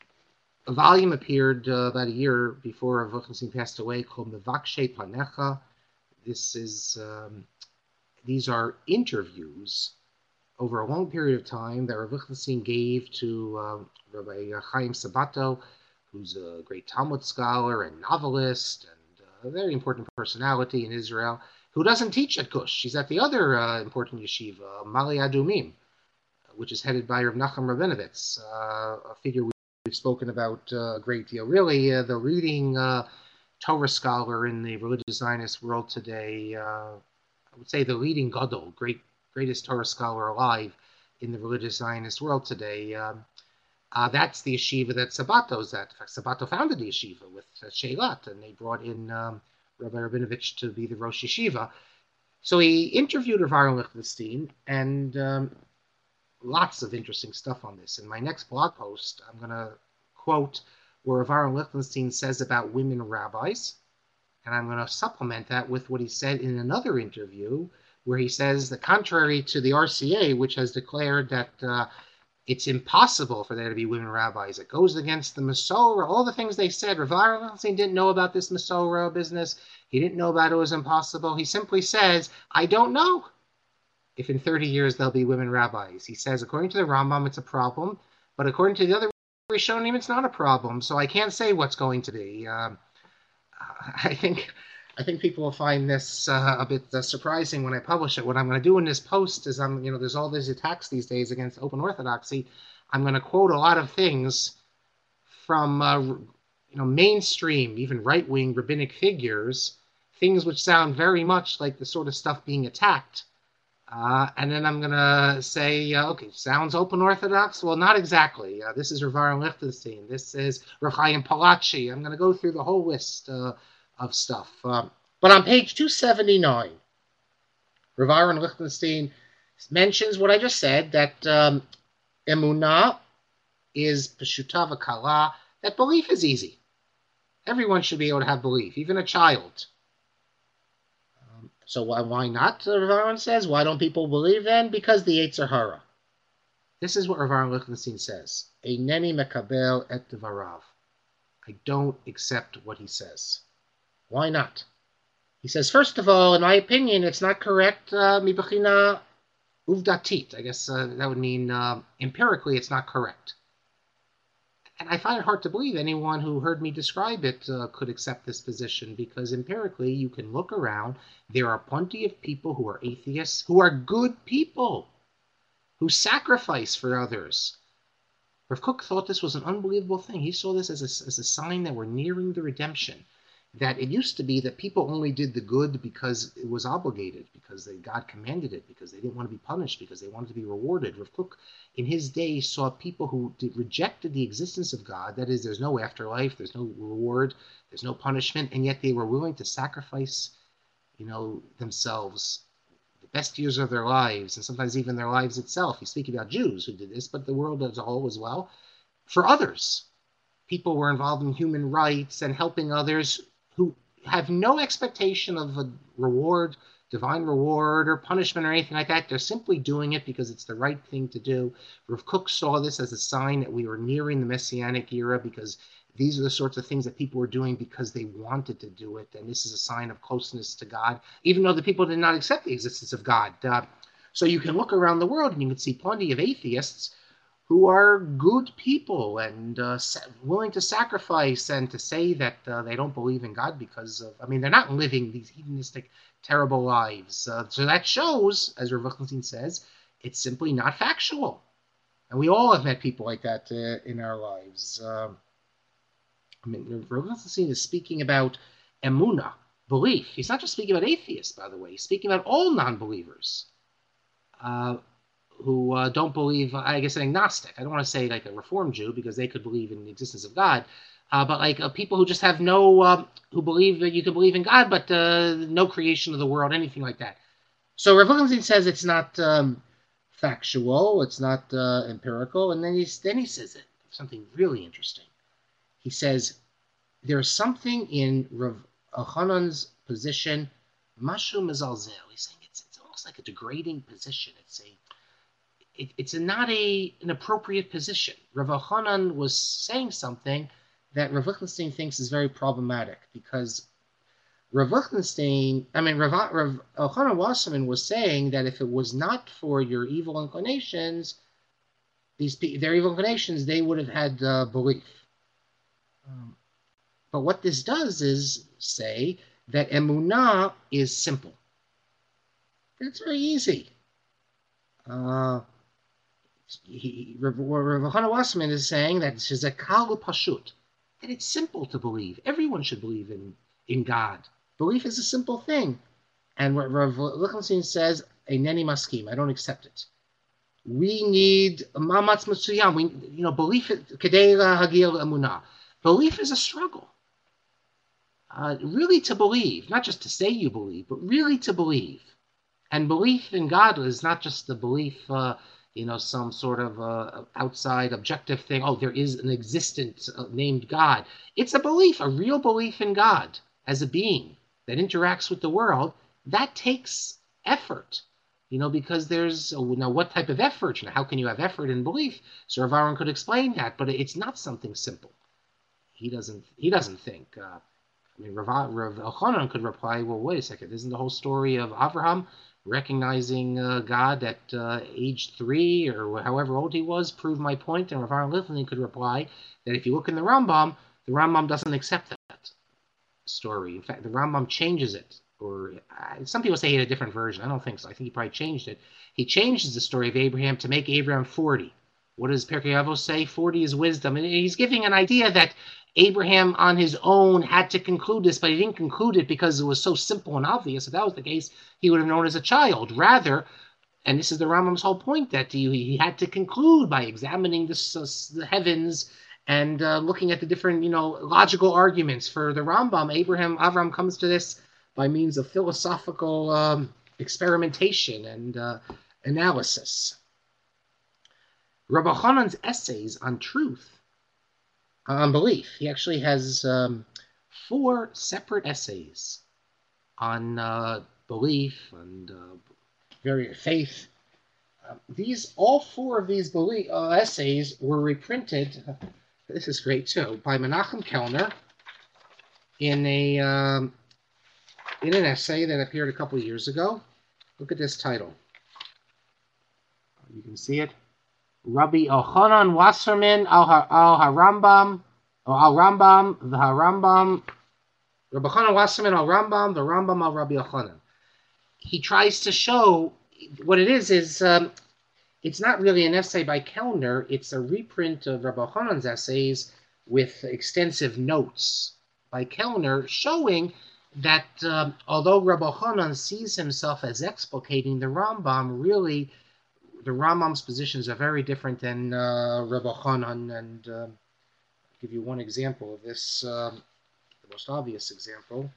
a volume appeared uh, about a year before Rav Lichtenstein passed away called Mevakshe Panecha. This is, um, these are interviews over a long period of time that Rav Lichtenstein gave to uh, Rabbi Chaim Sabato, who's a great Talmud scholar and novelist and a very important personality in Israel, who doesn't teach at Gush. She's at the other uh, important yeshiva, Mali Adumim, which is headed by Rav Nachum Rabinovitz, uh, a figure we've spoken about uh, a great deal. Really, uh, the leading uh, Torah scholar in the religious Zionist world today, uh, I would say the leading gadol, great, greatest Torah scholar alive in the religious Zionist world today. Um, uh, that's the yeshiva that Sabato's at. In fact, Sabato founded the yeshiva with uh, Sheilat, and they brought in um, Rabbi Rabinovich to be the Rosh Yeshiva. So he interviewed Rav Aaron Lichtenstein, and um, lots of interesting stuff on this. In my next blog post, I'm going to quote where Rav Aaron Lichtenstein says about women rabbis, and I'm going to supplement that with what he said in another interview, where he says that contrary to the R C A, which has declared that uh, it's impossible for there to be women rabbis, it goes against the Masorah, all the things they said. Rav Aaron Lichtenstein didn't know about this Masorah business. He didn't know about it was impossible. He simply says, I don't know if in thirty years there'll be women rabbis. He says, according to the Rambam, it's a problem, but according to the other Rishonim, it's not a problem, so I can't say what's going to be. Um, I think I think people will find this uh, a bit uh, surprising when I publish it. What I'm going to do in this post is, I'm, you know, there's all these attacks these days against open orthodoxy. I'm going to quote a lot of things from, uh, you know, mainstream, even right-wing rabbinic figures, things which sound very much like the sort of stuff being attacked Uh, and then I'm going to say, uh, okay, sounds open Orthodox? Well, not exactly. Uh, this is Rav Aaron Lichtenstein. This is Rav Chaim Palachi. I'm going to go through the whole list uh, of stuff. Um, but on page two seventy-nine, Rav Aaron Lichtenstein mentions what I just said, that um, emunah is peshuta v'kala, that belief is easy. Everyone should be able to have belief, even a child. Um, so why, why not, Rav Aaron says? Why don't people believe then? Because the Yetzer Hara. This is what Rav Aaron Lichtenstein says. Eineni mekabel et devarav. I don't accept what he says. Why not? He says, first of all, in my opinion, it's not correct, mibachina uh, uvdatit. I guess uh, that would mean uh, empirically it's not correct. And I find it hard to believe anyone who heard me describe it uh, could accept this position, because empirically you can look around. There are plenty of people who are atheists, who are good people, who sacrifice for others. Rav Kook thought this was an unbelievable thing. He saw this as a, as a sign that we're nearing the redemption. That it used to be that people only did the good because it was obligated, because they, God commanded it, because they didn't want to be punished, because they wanted to be rewarded. Rav Kook, in his day, saw people who did, rejected the existence of God. That is, there's no afterlife, there's no reward, there's no punishment, and yet they were willing to sacrifice, you know, themselves, the best years of their lives, and sometimes even their lives itself. He's speaking about Jews who did this, but the world as a whole as well, for others. People were involved in human rights and helping others who have no expectation of a reward, divine reward or punishment or anything like that. They're simply doing it because it's the right thing to do. Rav Kook saw this as a sign that we were nearing the Messianic era, because these are the sorts of things that people were doing because they wanted to do it, and this is a sign of closeness to God, even though the people did not accept the existence of God. Uh, so you can look around the world and you can see plenty of atheists who are good people and uh, willing to sacrifice and to say that uh, they don't believe in God because of, I mean, they're not living these hedonistic, terrible lives. Uh, so that shows, as Rav Lichtenstein says, it's simply not factual. And we all have met people like that uh, in our lives. Uh, I mean, Rav Lichtenstein is speaking about emunah, belief. He's not just speaking about atheists, by the way. He's speaking about all non-believers. Uh, who uh, don't believe, I guess, an agnostic. I don't want to say like a Reformed Jew, because they could believe in the existence of God, uh, but like uh, people who just have no, uh, who believe that you can believe in God, but uh, no creation of the world, anything like that. So Rav Lichtenstein says it's not um, factual, it's not uh, empirical, and then, he's, then he says it, something really interesting. He says, there's something in Rav Elchanan's position, Mashu Mezalzel. He's saying it's, it's almost like a degrading position. It's a It, it's not a an appropriate position. Rav Elchanan was saying something that Rav Lichtenstein thinks is very problematic, because Rav Lichtenstein, I mean, Rav, Rav Elchanan Wasserman was saying that if it was not for your evil inclinations, these their evil inclinations, they would have had uh, belief. Um, but what this does is say that emunah is simple. It's very easy. Uh, He, Rav Elchanan Wasserman is saying that it's a kalu pashut, that it's simple to believe. Everyone should believe in, in God. Belief is a simple thing. And what Rav Lichtenstein says, eineni maskim, I don't accept it. We need mamatz matzuyam. We, you know, belief, kedei lahagil emunah. Belief is a struggle. Uh, really to believe, not just to say you believe, but really to believe. And belief in God is not just the belief, uh, you know, some sort of uh, outside objective thing. Oh, there is an existent uh, named God. It's a belief, a real belief in God as a being that interacts with the world. That takes effort, you know, because there's, you know, what type of effort? You know, how can you have effort in belief? So Rav Aaron could explain that, but it's not something simple. He doesn't. He doesn't think. Uh, I mean, Rav, Rav Elchanan could reply, well, wait a second. Isn't the whole story of Avraham recognizing uh, God at uh, age three or however old he was proved my point? And Rav Aaron Lichtenstein could reply that if you look in the Rambam, the Rambam doesn't accept that story. In fact, the Rambam changes it. Or uh, some people say he had a different version. I don't think so. I think he probably changed it. He changes the story of Abraham to make Abraham forty. What does Pirkei Avos say? forty is wisdom. And he's giving an idea that Abraham on his own had to conclude this, but he didn't conclude it because it was so simple and obvious. If that was the case, he would have known as a child. Rather, And this is the Rambam's whole point, that he, he had to conclude by examining this, uh, the heavens and uh, looking at the different, you know, logical arguments for the Rambam. Abraham Avram comes to this by means of philosophical um, experimentation and uh, analysis. Rabbi Hanan's essays on truth, on belief, he actually has um, four separate essays on uh, belief and uh, very faith. Uh, these, all four of these belief, uh, essays were reprinted. Uh, this is great too, by Menachem Kellner in a um, in an essay that appeared a couple years ago. Look at this title. You can see it. Rabbi Elchanan Wasserman al Harambam, or al Rambam, the Harambam. Rabbi Elchanan Wasserman al Rambam, the Rambam al Rabbi Elchanan. He tries to show what it is, is um, it's not really an essay by Kellner, it's a reprint of Rabbi Hanan's essays with extensive notes by Kellner, showing that um, although Rabbi Hanan sees himself as explicating the Rambam, really the Rambam's positions are very different than uh, Rabbi Hanan. And uh, I'll give you one example of this, um, the most obvious example.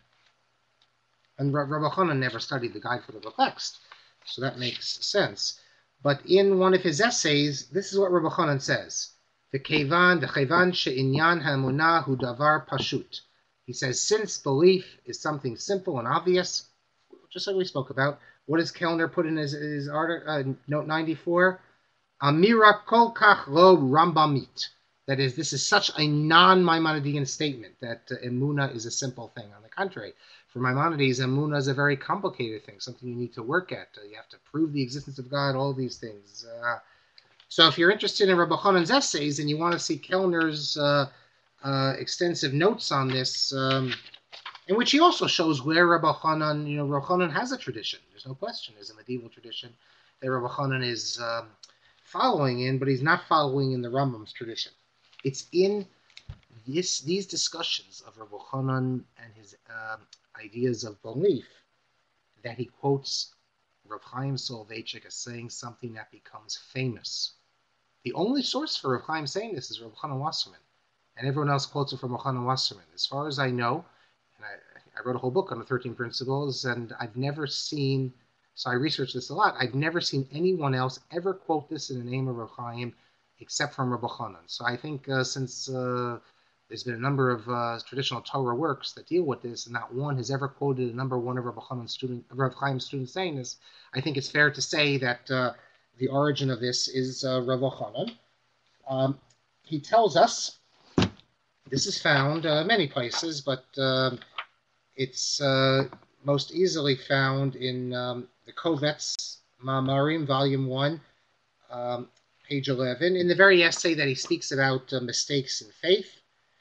And Rabbi Hanan never studied the Guide for the Perplexed, so that makes sense. But in one of his essays, this is what Rabbi Hanan says: "The kevan, the kevan she'inyan ha'emunah hu davar pashut." He says, since belief is something simple and obvious, just like we spoke about, what does Kellner put in his, his article, uh, note ninety-four? Amira kol kach lo rambamit. That is, this is such a non-Maimonidean statement that uh, emunah is a simple thing. On the contrary, for Maimonides, emunah is a very complicated thing, something you need to work at. Uh, you have to prove the existence of God, all these things. Uh, so if you're interested in Rabbi Hanan's essays and you want to see Kellner's uh, uh, extensive notes on this, um, in which he also shows where Rabbi Hanan, you know, Rabbi Hanan has a tradition. There's no question. There's a medieval tradition that Rabbi Hanan is um, following in, but he's not following in the Rambam's tradition. It's in this, these discussions of Rabbi Hanan and his um, ideas of belief that he quotes Rav Chaim Soloveitchik as saying something that becomes famous. The only source for Rav Chaim saying this is Rav Chanan Wasserman, and everyone else quotes it from Rav Chanan Wasserman. As far as I know, and I, I wrote a whole book on the thirteen Principles, and I've never seen, so I researched this a lot, I've never seen anyone else ever quote this in the name of Rav Chaim except from Rabbi Hanan. So I think uh, since uh, there's been a number of uh, traditional Torah works that deal with this, and not one has ever quoted a number one of Rabbi Hanan's student, Rav Chaim's students saying this, I think it's fair to say that uh, the origin of this is uh, Rabbi Hanan. Um, he tells us, this is found uh, many places, but uh, it's uh, most easily found in um, the Kovetz Ma'amarim, Volume one, um, page eleven, in the very essay that he speaks about uh, mistakes in faith.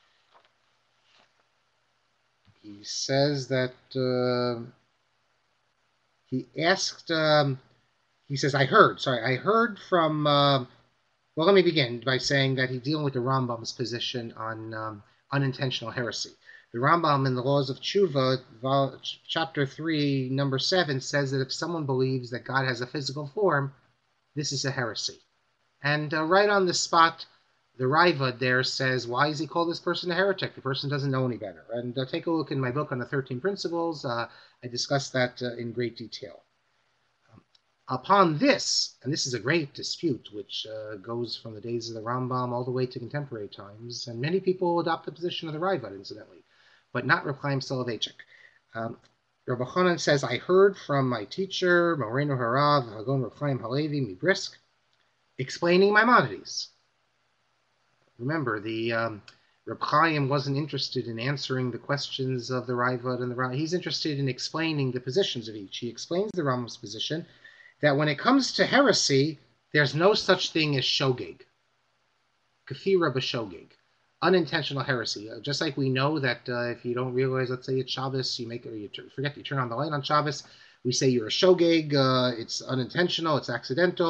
He says that uh, he asked, um, he says, I heard, sorry, I heard from, uh, well, let me begin by saying that he's dealing with the Rambam's position on um, unintentional heresy. The Rambam in the Laws of Tshuva, vol- chapter three, number seven, says that if someone believes that God has a physical form, this is a heresy. And uh, right on the spot, the Raavad there says, why is he called this person a heretic? The person doesn't know any better. And uh, take a look in my book on the thirteen Principles. Uh, I discuss that uh, in great detail. Um, upon this, and this is a great dispute, which uh, goes from the days of the Rambam all the way to contemporary times, and many people adopt the position of the Raavad, incidentally, but not Rav Chaim Soloveitchik. Um, Rabbi Hanan says, I heard from my teacher, Moreno Harav, Hagon Rav Chaim Halevi, Mibrisk, explaining Maimonides. Remember, the um, Reb Chaim wasn't interested in answering the questions of the Raavad and the Rambam. He's interested in explaining the positions of each. He explains the Rambam's position that when it comes to heresy, there's no such thing as shogeg, kafira b'shogeg, unintentional heresy. Uh, just like we know that uh, if you don't realize, let's say it's Shabbos, you make or you forget you turn on the light on Shabbos, we say you're a shogeg. Uh, it's unintentional. It's accidental.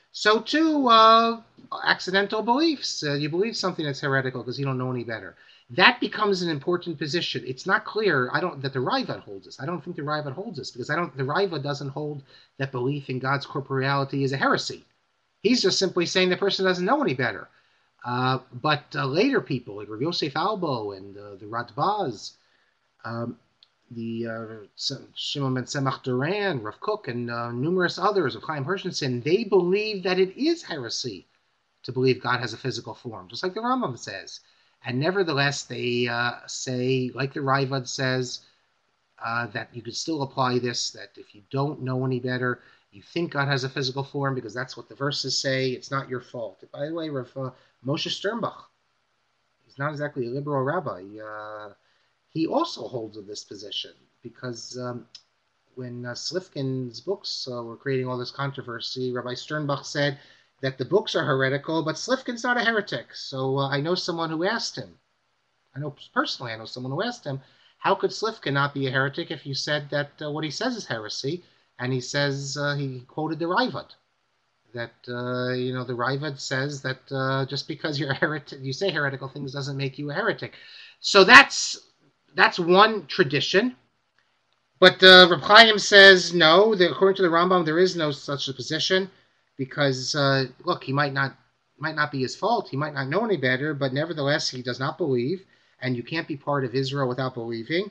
So too, uh, accidental beliefs. Uh, you believe something that's heretical because you don't know any better. That becomes an important position. It's not clear. I don't that the Ravad holds this. I don't think the Ravad holds this because I don't. The Ravad doesn't hold that belief in God's corporeality is a heresy. He's just simply saying the person doesn't know any better. Uh, but uh, later people like Rav Yosef Albo and uh, the Radbaz, um, the uh, Shimon ben Tzemach Duran, Rav Kook, and uh, numerous others of Chaim Hershenson, they believe that it is heresy to believe God has a physical form, just like the Rambam says. And nevertheless, they uh, say, like the Ravad says, uh, that you could still apply this, that if you don't know any better, you think God has a physical form because that's what the verses say, it's not your fault. By the way, Rav uh, Moshe Sternbach, he's not exactly a liberal rabbi. Uh, he also holds of this position because um, when uh, Slifkin's books uh, were creating all this controversy, Rabbi Sternbach said that the books are heretical, but Slifkin's not a heretic. So uh, I know someone who asked him, I know personally, I know someone who asked him, how could Slifkin not be a heretic if you said that uh, what he says is heresy? And he says, uh, he quoted the Ravad, that, uh, you know, the Ravad says that uh, just because you're a heretic, you say heretical things doesn't make you a heretic. So that's that's one tradition. But uh, Reb Chaim says, no, the, according to the Rambam, there is no such a position because, uh, look, he might not might not be his fault. He might not know any better, but nevertheless, he does not believe, and you can't be part of Israel without believing.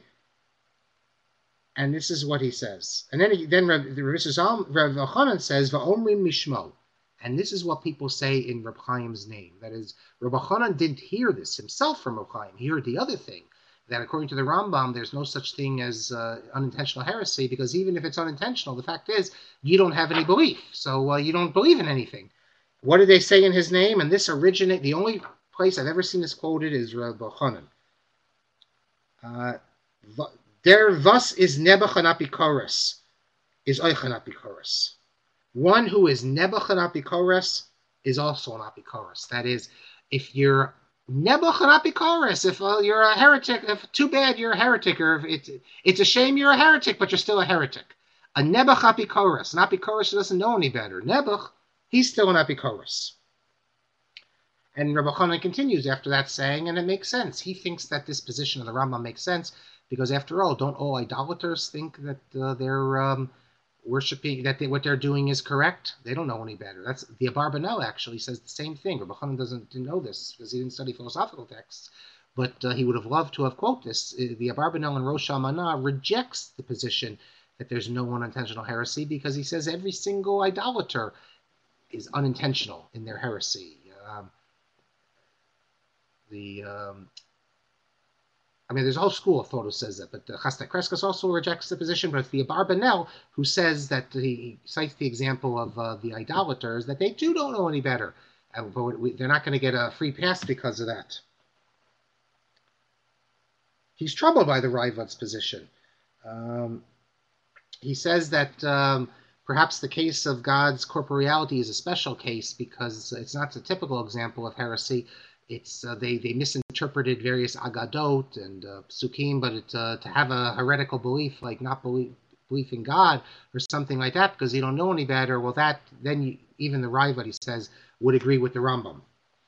And this is what he says. And then he, then Rav Yochanan says, Va'omrim mishmo. And this is what people say in Reb Chaim's name. That is, Reb Yochanan didn't hear this himself from Reb Chaim. He heard the other thing, that according to the Rambam, there's no such thing as uh, unintentional heresy, because even if it's unintentional, the fact is, you don't have any belief. So uh, you don't believe in anything. What did they say in his name? And this originated, the only place I've ever seen this quoted is Reb Yochanan. Uh, Der was is Nebuch an Apikoros is Oich an Apikoros. One who is Nebuch an Apikoros is also an Apikoros. That is, if you're Nebuch an Apikoros, if uh, you're a heretic, if too bad you're a heretic, or if it's, it's a shame you're a heretic, but you're still a heretic. A Nebuch Apikoros, an Apikoros who doesn't know any better. Nebuch, he's still an Apikoros. And Rabbi Chanan continues after that saying, and it makes sense. He thinks that this position of the Rambam makes sense, because after all, don't all idolaters think that uh, they're um, worshiping, that they, what they're doing is correct? They don't know any better. That's the Abarbanel actually says the same thing. Rabbi Chanan doesn't didn't know this because he didn't study philosophical texts, but uh, he would have loved to have quoted this. The Abarbanel in Rosh Hashanah rejects the position that there's no unintentional heresy, because he says every single idolater is unintentional in their heresy. Um, the um, I mean, there's a whole school of thought who says that, but uh, Chasdai Kreskas also rejects the position, but it's the Abarbanel who says that he, he cites the example of uh, the idolaters, that they too don't know any better, uh, but we, they're not going to get a free pass because of that. He's troubled by the Raivad's position. Um, he says that um, perhaps the case of God's corporeality is a special case because it's not a typical example of heresy. It's uh, they they misinterpreted various agadot and uh, psukim, but it, uh, to have a heretical belief like not belief belief in God or something like that because you don't know any better, well, that then you, even the Ravad, he says, would agree with the Rambam.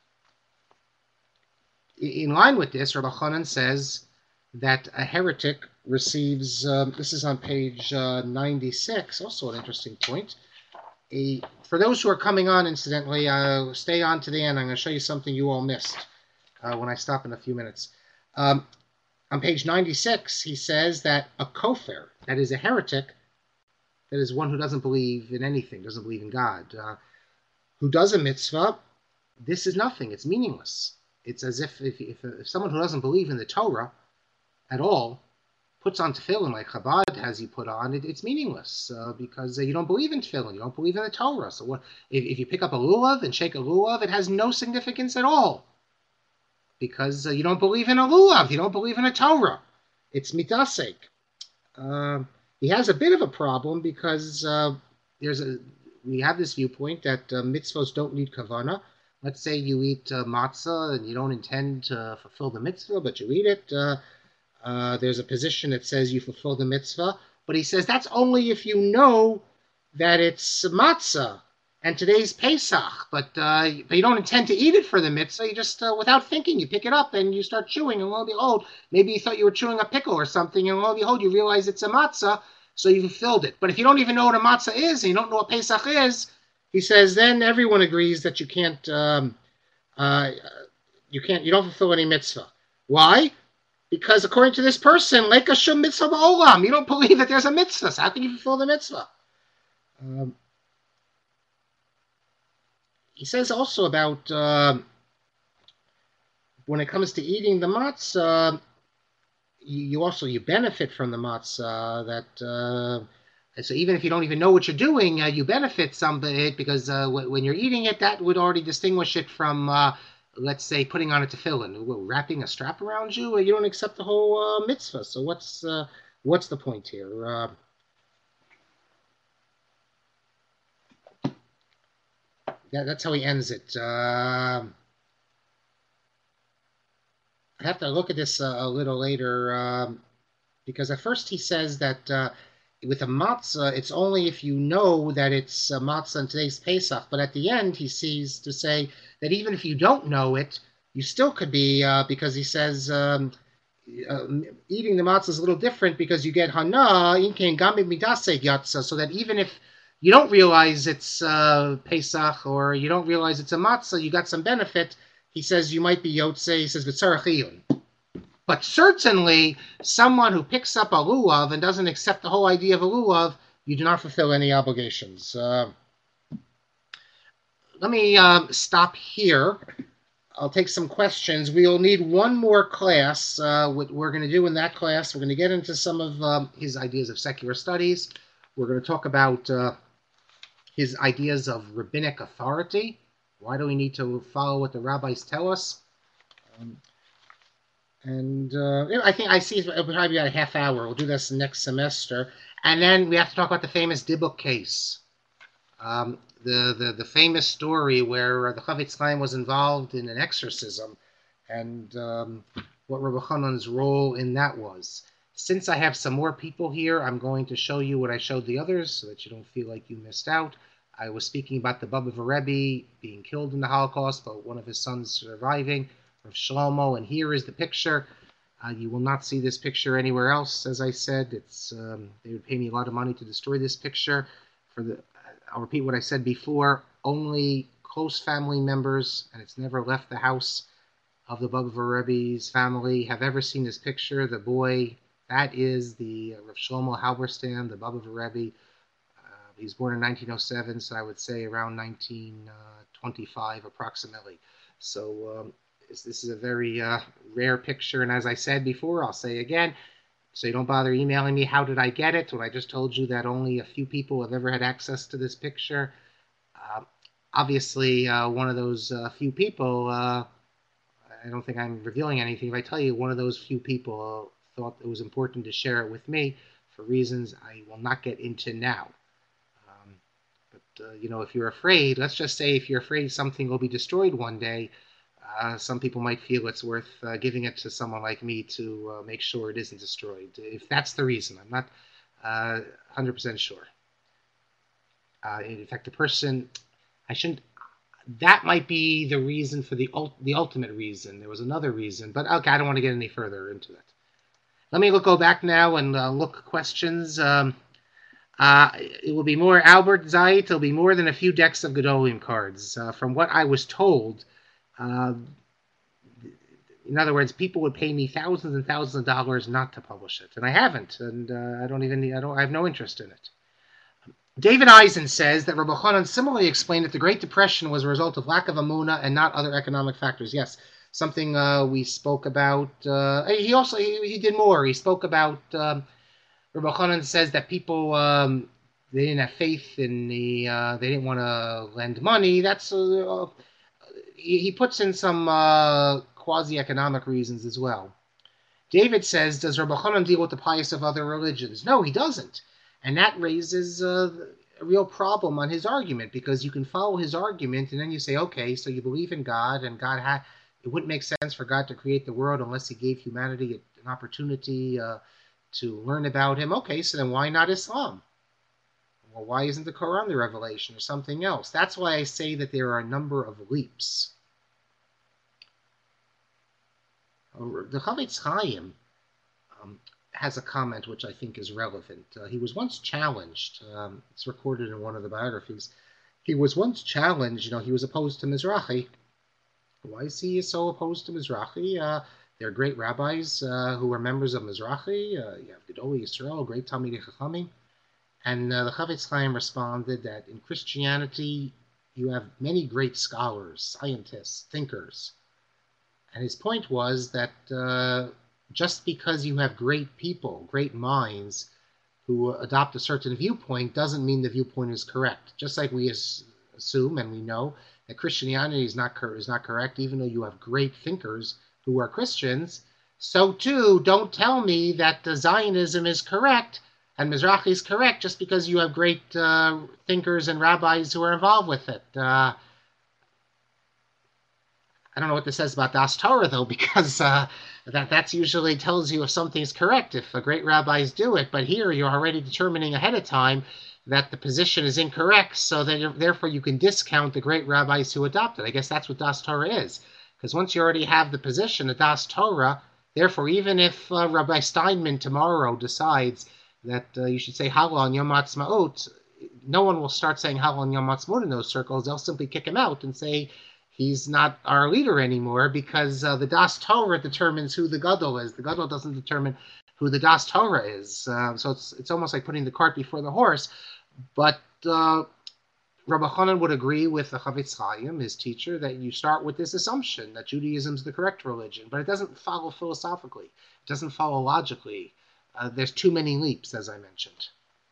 In line with this, Rabbi Chanan says that a heretic receives. Um, this is on page uh, ninety-six. Also an interesting point. A, for those who are coming on, incidentally, uh, stay on to the end. I'm going to show you something you all missed uh, when I stop in a few minutes. Um, on page ninety-six, he says that a kofar, that is a heretic, that is one who doesn't believe in anything, doesn't believe in God, uh, who does a mitzvah, this is nothing. It's meaningless. It's as if if, if if someone who doesn't believe in the Torah at all puts on tefillin like Chabad has you put on, it, it's meaningless uh, because uh, you don't believe in tefillin, you don't believe in the Torah. So what if, if you pick up a lulav and shake a lulav, it has no significance at all because uh, you don't believe in a lulav, you don't believe in a Torah. It's mitasek. Uh, he has a bit of a problem because uh, there's a we have this viewpoint that uh, mitzvos don't need kavana. Let's say you eat uh, matzah and you don't intend to fulfill the mitzvah, but you eat it. Uh, Uh, there's a position that says you fulfill the mitzvah, but he says that's only if you know that it's matzah and today's Pesach, but uh, but you don't intend to eat it for the mitzvah. You just, uh, without thinking, you pick it up and you start chewing, and lo and behold, maybe you thought you were chewing a pickle or something, and lo and behold, you realize it's a matzah, so you fulfilled it. But if you don't even know what a matzah is, and you don't know what Pesach is, he says, then everyone agrees that you can't, um, uh, you can't, you don't fulfill any mitzvah. Why? Because according to this person, Leika Shum Mitzvah Ba'olam, you don't believe that there's a mitzvah. So how can you fulfill the mitzvah? Um, he says also about uh, when it comes to eating the matzah, you, you also you benefit from the matzah. That uh, so even if you don't even know what you're doing, uh, you benefit some of it because uh, when you're eating it, that would already distinguish it from. Uh, let's say putting on a tefillin, wrapping a strap around you, you don't accept the whole uh, mitzvah. So what's uh, what's the point here? Uh, yeah, that's how he ends it. Uh, I have to look at this uh, a little later um, because at first he says that uh, with a matzah, it's only if you know that it's a matzah in today's Pesach. But at the end, he sees to say that even if you don't know it, you still could be, uh, because he says um, uh, eating the matzah is a little different because you get hana, so that even if you don't realize it's uh, Pesach or you don't realize it's a matzah, you got some benefit. He says you might be yotze, he says v'tzarachiyun. But certainly, someone who picks up a lulav and doesn't accept the whole idea of a lulav, you do not fulfill any obligations. Uh, let me uh, stop here. I'll take some questions. We'll need one more class. Uh, what we're going to do in that class, we're going to get into some of um, his ideas of secular studies. We're going to talk about uh, his ideas of rabbinic authority. Why do we need to follow what the rabbis tell us? Um, And uh, I think I see it'll probably be about a half hour. We'll do this next semester. And then we have to talk about the famous Dybbuk case. Um, the, the, the famous story where the Chavetz Chaim was involved in an exorcism and um, what Rabbi Hanan's role in that was. Since I have some more people here, I'm going to show you what I showed the others so that you don't feel like you missed out. I was speaking about the Baba Rebbe being killed in the Holocaust, but one of his sons surviving. Of Shlomo, and here is the picture. Uh, you will not see this picture anywhere else. As I said, it's um, they would pay me a lot of money to destroy this picture. For the, I'll repeat what I said before. Only close family members, and it's never left the house of the Baba Rebbe's family, have ever seen this picture. The boy, that is the uh, Rav Shlomo Halberstam, the Baba Rebbe. Uh, he was born in nineteen oh seven, so I would say around nineteen twenty-five approximately. So. Um, This is a very uh, rare picture, and as I said before, I'll say again, so you don't bother emailing me, how did I get it? When I just told you that only a few people have ever had access to this picture. Uh, obviously, uh, one of those uh, few people, uh, I don't think I'm revealing anything if I tell you one of those few people thought it was important to share it with me for reasons I will not get into now. Um, but, uh, you know, if you're afraid, let's just say if you're afraid something will be destroyed one day, Uh, some people might feel it's worth uh, giving it to someone like me to uh, make sure it isn't destroyed. If that's the reason, I'm not uh, one hundred percent sure. Uh, in fact, the person, I shouldn't, that might be the reason for the ult, the ultimate reason. There was another reason, but okay, I don't want to get any further into that. Let me look, go back now and uh, look questions. Um, uh, it will be more Albert Zeit. It'll be more than a few decks of Gedolim cards. Uh, from what I was told, Uh, in other words, people would pay me thousands and thousands of dollars not to publish it, and I haven't, and uh, I don't even, I don't, I have no interest in it. David Eisen says that Rabbi Chanan similarly explained that the Great Depression was a result of lack of emunah and not other economic factors. Yes, something uh, we spoke about. Uh, he also he, he did more. He spoke about. Um, Rabbi Chanan says that people um, they didn't have faith in the. Uh, they didn't want to lend money. That's. Uh, He puts in some uh, quasi-economic reasons as well. David says, does Rabbi Chanan deal with the pious of other religions? No, he doesn't. And that raises uh, a real problem on his argument, because you can follow his argument and then you say, okay, so you believe in God, and God had, it wouldn't make sense for God to create the world unless he gave humanity an opportunity uh, to learn about him. Okay, so then why not Islam? Or why isn't the Quran the revelation or something else? That's why I say that there are a number of leaps. The Chafetz Chaim um, has a comment which I think is relevant. Uh, he was once challenged. Um, it's recorded in one of the biographies. He was once challenged. You know, he was opposed to Mizrahi. Why is he so opposed to Mizrahi? Uh, there are great rabbis uh, who were members of Mizrahi. Uh, you have Gedolei Yisrael, great Talmidei Chachamim. And uh, the Chafetz Chaim responded that in Christianity, you have many great scholars, scientists, thinkers. And his point was that uh, just because you have great people, great minds, who adopt a certain viewpoint doesn't mean the viewpoint is correct. Just like we assume and we know that Christianity is not, is not correct, even though you have great thinkers who are Christians, so too don't tell me that uh, Zionism is correct and Mizrahi is correct just because you have great uh, thinkers and rabbis who are involved with it. Uh, I don't know what this says about Das Torah, though, because uh, that that's usually tells you if something's correct, if uh, great rabbis do it. But here you're already determining ahead of time that the position is incorrect, so that therefore you can discount the great rabbis who adopt it. I guess that's what Das Torah is. Because once you already have the position, the Das Torah, therefore even if uh, Rabbi Steinman tomorrow decides that uh, you should say Hallel on Yom Ha'atzmaut, no one will start saying Hallel on Yom Ha'atzmaut in those circles. They'll simply kick him out and say he's not our leader anymore because uh, the Das Torah determines who the Gadol is. The Gadol doesn't determine who the Das Torah is. Uh, so it's it's almost like putting the cart before the horse. But uh, Rabbi Chanan would agree with the Chafetz Chaim, his teacher, that you start with this assumption that Judaism is the correct religion, but it doesn't follow philosophically. It doesn't follow logically. Uh, there's too many leaps, as I mentioned.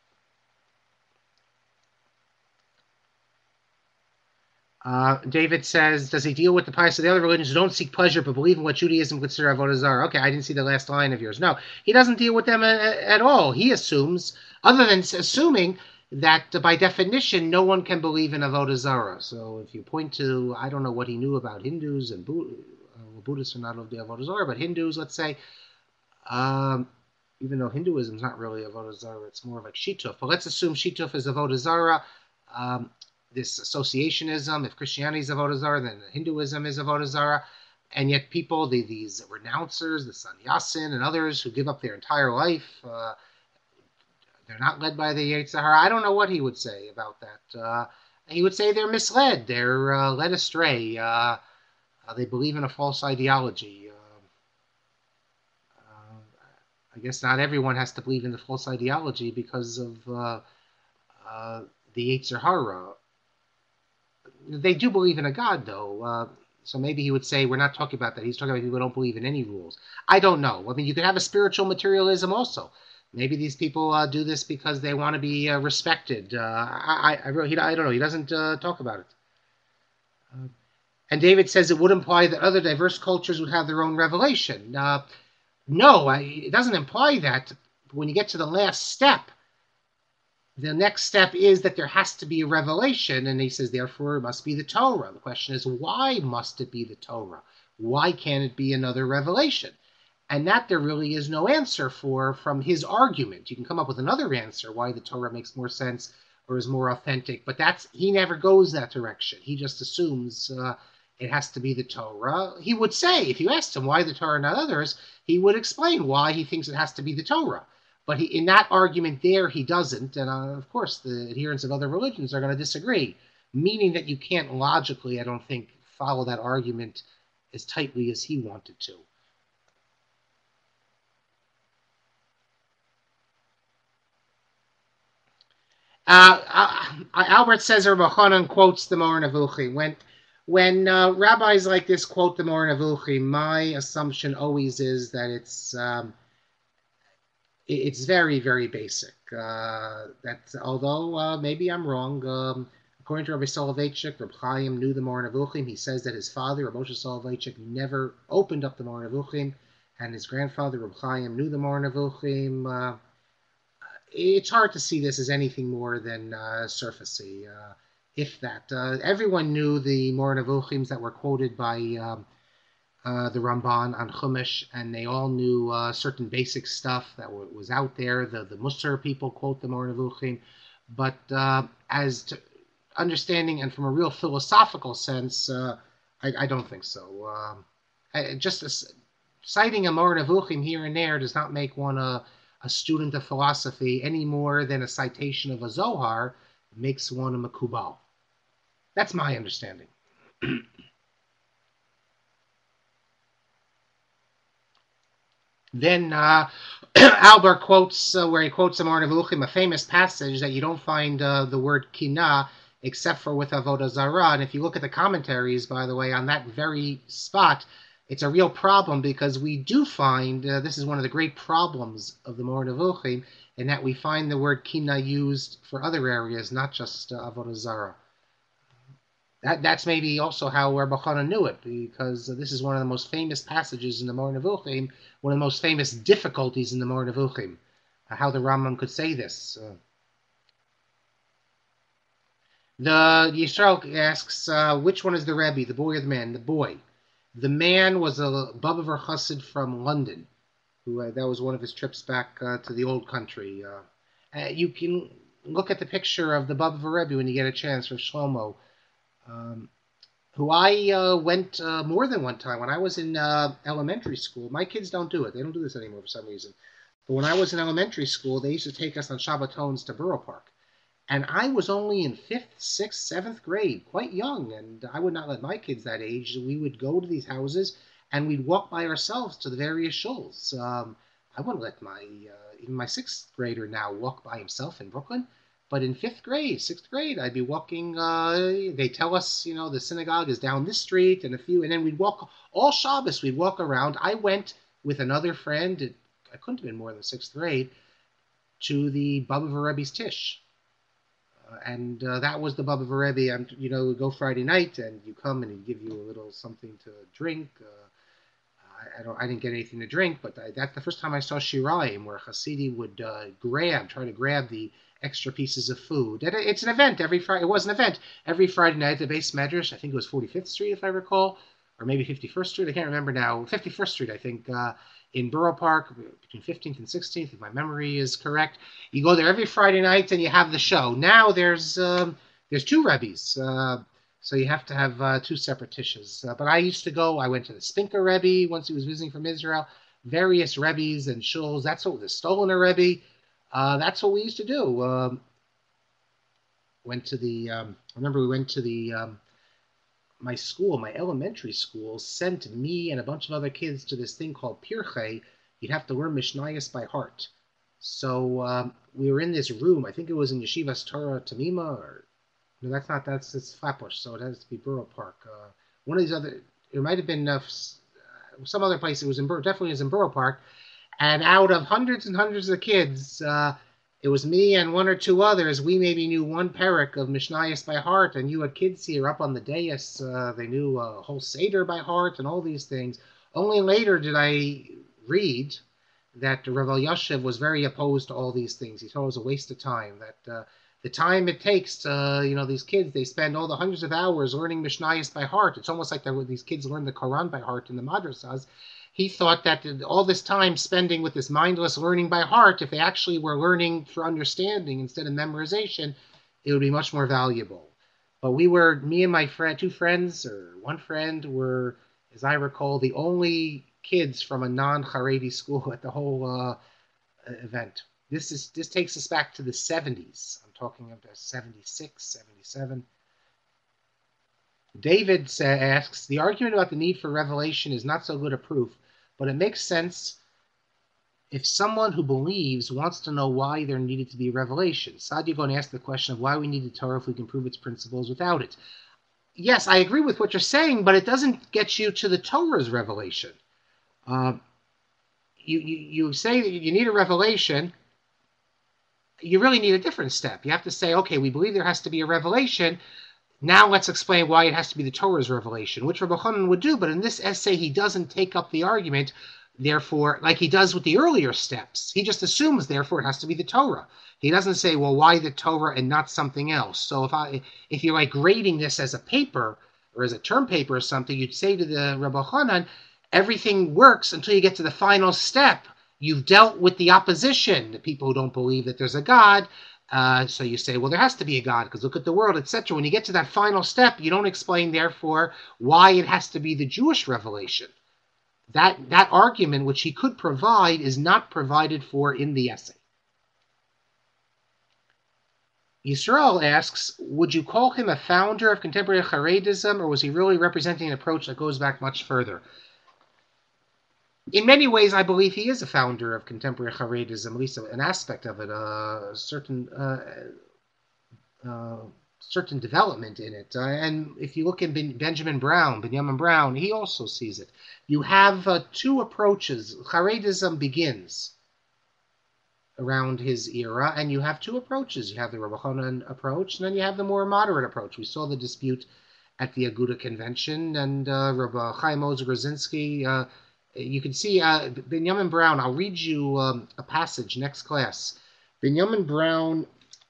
Uh, David says, does he deal with the pious of the other religions who don't seek pleasure but believe in what Judaism consider avodah zarah? Okay, I didn't see the last line of yours. No, he doesn't deal with them a, a, at all. He assumes, other than assuming that uh, by definition no one can believe in avodah zarah. So if you point to, I don't know what he knew about Hindus and Buddhists, uh, Buddhists are not of the avodah zarah, but Hindus, let's say, um, even though Hinduism is not really avodah zarah, it's more like shituf. But let's assume shituf is avodah zarah. Um, this associationism, if Christianity is avodah zarah, then Hinduism is avodah zarah. And yet people, the, these renouncers, the sannyasin and others who give up their entire life, uh, they're not led by the Yetzer Hara. I don't know what he would say about that. Uh, he would say they're misled. They're uh, led astray. Uh, uh, they believe in a false ideology. Uh, uh, I guess not everyone has to believe in the false ideology because of uh, uh, the Yetzer Hara. They do believe in a God, though. Uh, so maybe he would say, we're not talking about that. He's talking about people who don't believe in any rules. I don't know. I mean, you could have a spiritual materialism also. Maybe these people uh, do this because they want to be uh, respected. Uh, I, I, I, really, I don't know. He doesn't uh, talk about it. Uh, and David says it would imply that other diverse cultures would have their own revelation. Uh, no, I, it doesn't imply that. When you get to the last step, the next step is that there has to be a revelation, and he says, therefore, it must be the Torah. The question is, why must it be the Torah? Why can't it be another revelation? And that there really is no answer for from his argument. You can come up with another answer why the Torah makes more sense or is more authentic, but that's he never goes that direction. He just assumes uh, it has to be the Torah. He would say, if you asked him why the Torah, not others, he would explain why he thinks it has to be the Torah. But he, in that argument there, he doesn't. And uh, of course, the adherents of other religions are going to disagree, meaning that you can't logically, I don't think, follow that argument as tightly as he wanted to. Uh, uh, Albert says, Rabbi Chanan quotes the Moreh Nevuchim. When, when uh, rabbis like this quote the Moreh Nevuchim, my assumption always is that it's um, it's very, very basic. Uh, that although uh, maybe I'm wrong, um, according to Rabbi Soloveitchik, Rabbi Chaim knew the Moreh Nevuchim. He says that his father, Rabbi Moshe Soloveitchik, never opened up the Moreh Nevuchim, and his grandfather, Rabbi Chaim, knew the Moreh Nevuchim. Uh, it's hard to see this as anything more than uh, surfacey, uh, if that. Uh, everyone knew the Moreh Nevuchim that were quoted by um, uh, the Ramban on Chumash, and they all knew uh, certain basic stuff that w- was out there. The, the Musar people quote the Moreh Nevuchim, But uh, as to understanding and from a real philosophical sense, uh, I, I don't think so. Um, I, just as, citing a Moreh Nevuchim here and there does not make one a, a student of philosophy any more than a citation of a Zohar makes one a Makubal. That's my understanding. Then uh, Albert quotes, uh, where he quotes a Moreh Nevuchim, a famous passage that you don't find uh, the word kina except for with Avodah Zarah. And if you look at the commentaries, by the way, on that very spot, it's a real problem because we do find, uh, this is one of the great problems of the Moreh Nevuchim, in that we find the word kina used for other areas, not just uh, Avodah Zarah. That, that's maybe also how Rabbi Chana knew it, because this is one of the most famous passages in the Moreh Nevuchim, one of the most famous difficulties in the Moreh Nevuchim, uh, how the Rambam could say this. Uh, the Yisrael asks, uh, which one is the Rebbe, the boy or the man? The boy. The man was a Babavar Chassid from London, who uh, that was one of his trips back uh, to the old country. Uh, uh, you can look at the picture of the Babavar Rebbe when you get a chance, for Shlomo, Um, who I uh, went uh, more than one time when I was in uh, elementary school. My kids don't do it. They don't do this anymore for some reason. But when I was in elementary school, they used to take us on Shabbatons to Borough Park. And I was only in fifth, sixth, seventh grade, quite young. And I would not let my kids that age. We would go to these houses and we'd walk by ourselves to the various shuls. Um, I wouldn't let my, uh, even my sixth grader now walk by himself in Brooklyn. But in fifth grade, sixth grade, I'd be walking, uh, they tell us, you know, the synagogue is down this street and a few, and then we'd walk, all Shabbos, we'd walk around. I went with another friend, it, I couldn't have been more than sixth grade, to the Babavar Rebbe's Tish. Uh, and uh, that was the Babavar Rebbe, and, you know, we go Friday night, and you come and he'd give you a little something to drink. Uh, I, I, don't, I didn't get anything to drink, but I, that's the first time I saw Shiraim, where Hasidim would uh, grab, try to grab the extra pieces of food. It's an event every Friday. It was an event every Friday night at the Beis Medrash. I think it was forty-fifth Street, if I recall, or maybe fifty-first Street. I can't remember now. fifty-first Street, I think, uh, in Borough Park, between fifteenth and sixteenth, if my memory is correct. You go there every Friday night and you have the show. Now there's um, there's two Rebbes, uh, so you have to have uh, two separate tishes. Uh, but I used to go. I went to the Spinker Rebbe once he was visiting from Israel. Various Rebbes and shuls. That's what the Stoliner Rebbe. Uh, that's what we used to do. Um, went to the, um, I remember we went to the, um, my school, my elementary school, sent me and a bunch of other kids to this thing called Pirchei. You'd have to learn Mishnayos by heart. So um, we were in this room. I think it was in Yeshivas Torah Tamima, or no, that's not, that's it's Flatbush, so it has to be Borough Park. Uh, one of these other, it might have been uh, some other place. It was in, definitely was in Borough Park. And out of hundreds and hundreds of kids, uh, it was me and one or two others. We maybe knew one parak of Mishnayos by heart, and you had kids here up on the dais. Uh, they knew a whole Seder by heart and all these things. Only later did I read that Rav Elyashiv was very opposed to all these things. He thought it was a waste of time, that uh, the time it takes to, you know, these kids, they spend all the hundreds of hours learning Mishnayos by heart. It's almost like these kids learn the Quran by heart in the madrasas. He thought that all this time spending with this mindless learning by heart, if they actually were learning for understanding instead of memorization, it would be much more valuable. But we were, me and my friend, two friends, or one friend, were, as I recall, the only kids from a non-Haredi school at the whole uh, event. This is this takes us back to the seventies. I'm talking about seventy-six, seventy-seven. David asks, the argument about the need for revelation is not so good a proof, but it makes sense if someone who believes wants to know why there needed to be revelation. Sadia going to ask the question of why we need the Torah if we can prove its principles without it. Yes, I agree with what you're saying, but it doesn't get you to the Torah's revelation. Uh, you, you, you say that you need a revelation. You really need a different step. You have to say, okay, we believe there has to be a revelation. Now let's explain why it has to be the Torah's revelation, which Rabbi Chanan would do, but in this essay he doesn't take up the argument, therefore, like he does with the earlier steps. He just assumes, therefore, it has to be the Torah. He doesn't say, well, why the Torah and not something else? So if I, if you're like grading this as a paper, or as a term paper or something, you'd say to the Rabbi Chanan, everything works until you get to the final step. You've dealt with the opposition, the people who don't believe that there's a God. Uh, so you say, well, there has to be a God because look at the world, et cetera. When you get to that final step, you don't explain, therefore, why it has to be the Jewish revelation. That that argument, which he could provide, is not provided for in the essay. Yisrael asks, would you call him a founder of contemporary Haredism, or was he really representing an approach that goes back much further? In many ways, I believe he is a founder of contemporary Haredism, at least an aspect of it, a certain uh, uh, certain development in it. Uh, and if you look at ben- Benjamin Brown, Benjamin Brown, he also sees it. You have uh, two approaches. Haredism begins around his era, and you have two approaches. You have the Rabbi Hanan approach, and then you have the more moderate approach. We saw the dispute at the Aguda Convention, and uh, Rabbi Chaim Ozer Grzinski, uh, you can see uh, Benjamin Brown. I'll read you um, a passage next class. Benjamin Brown,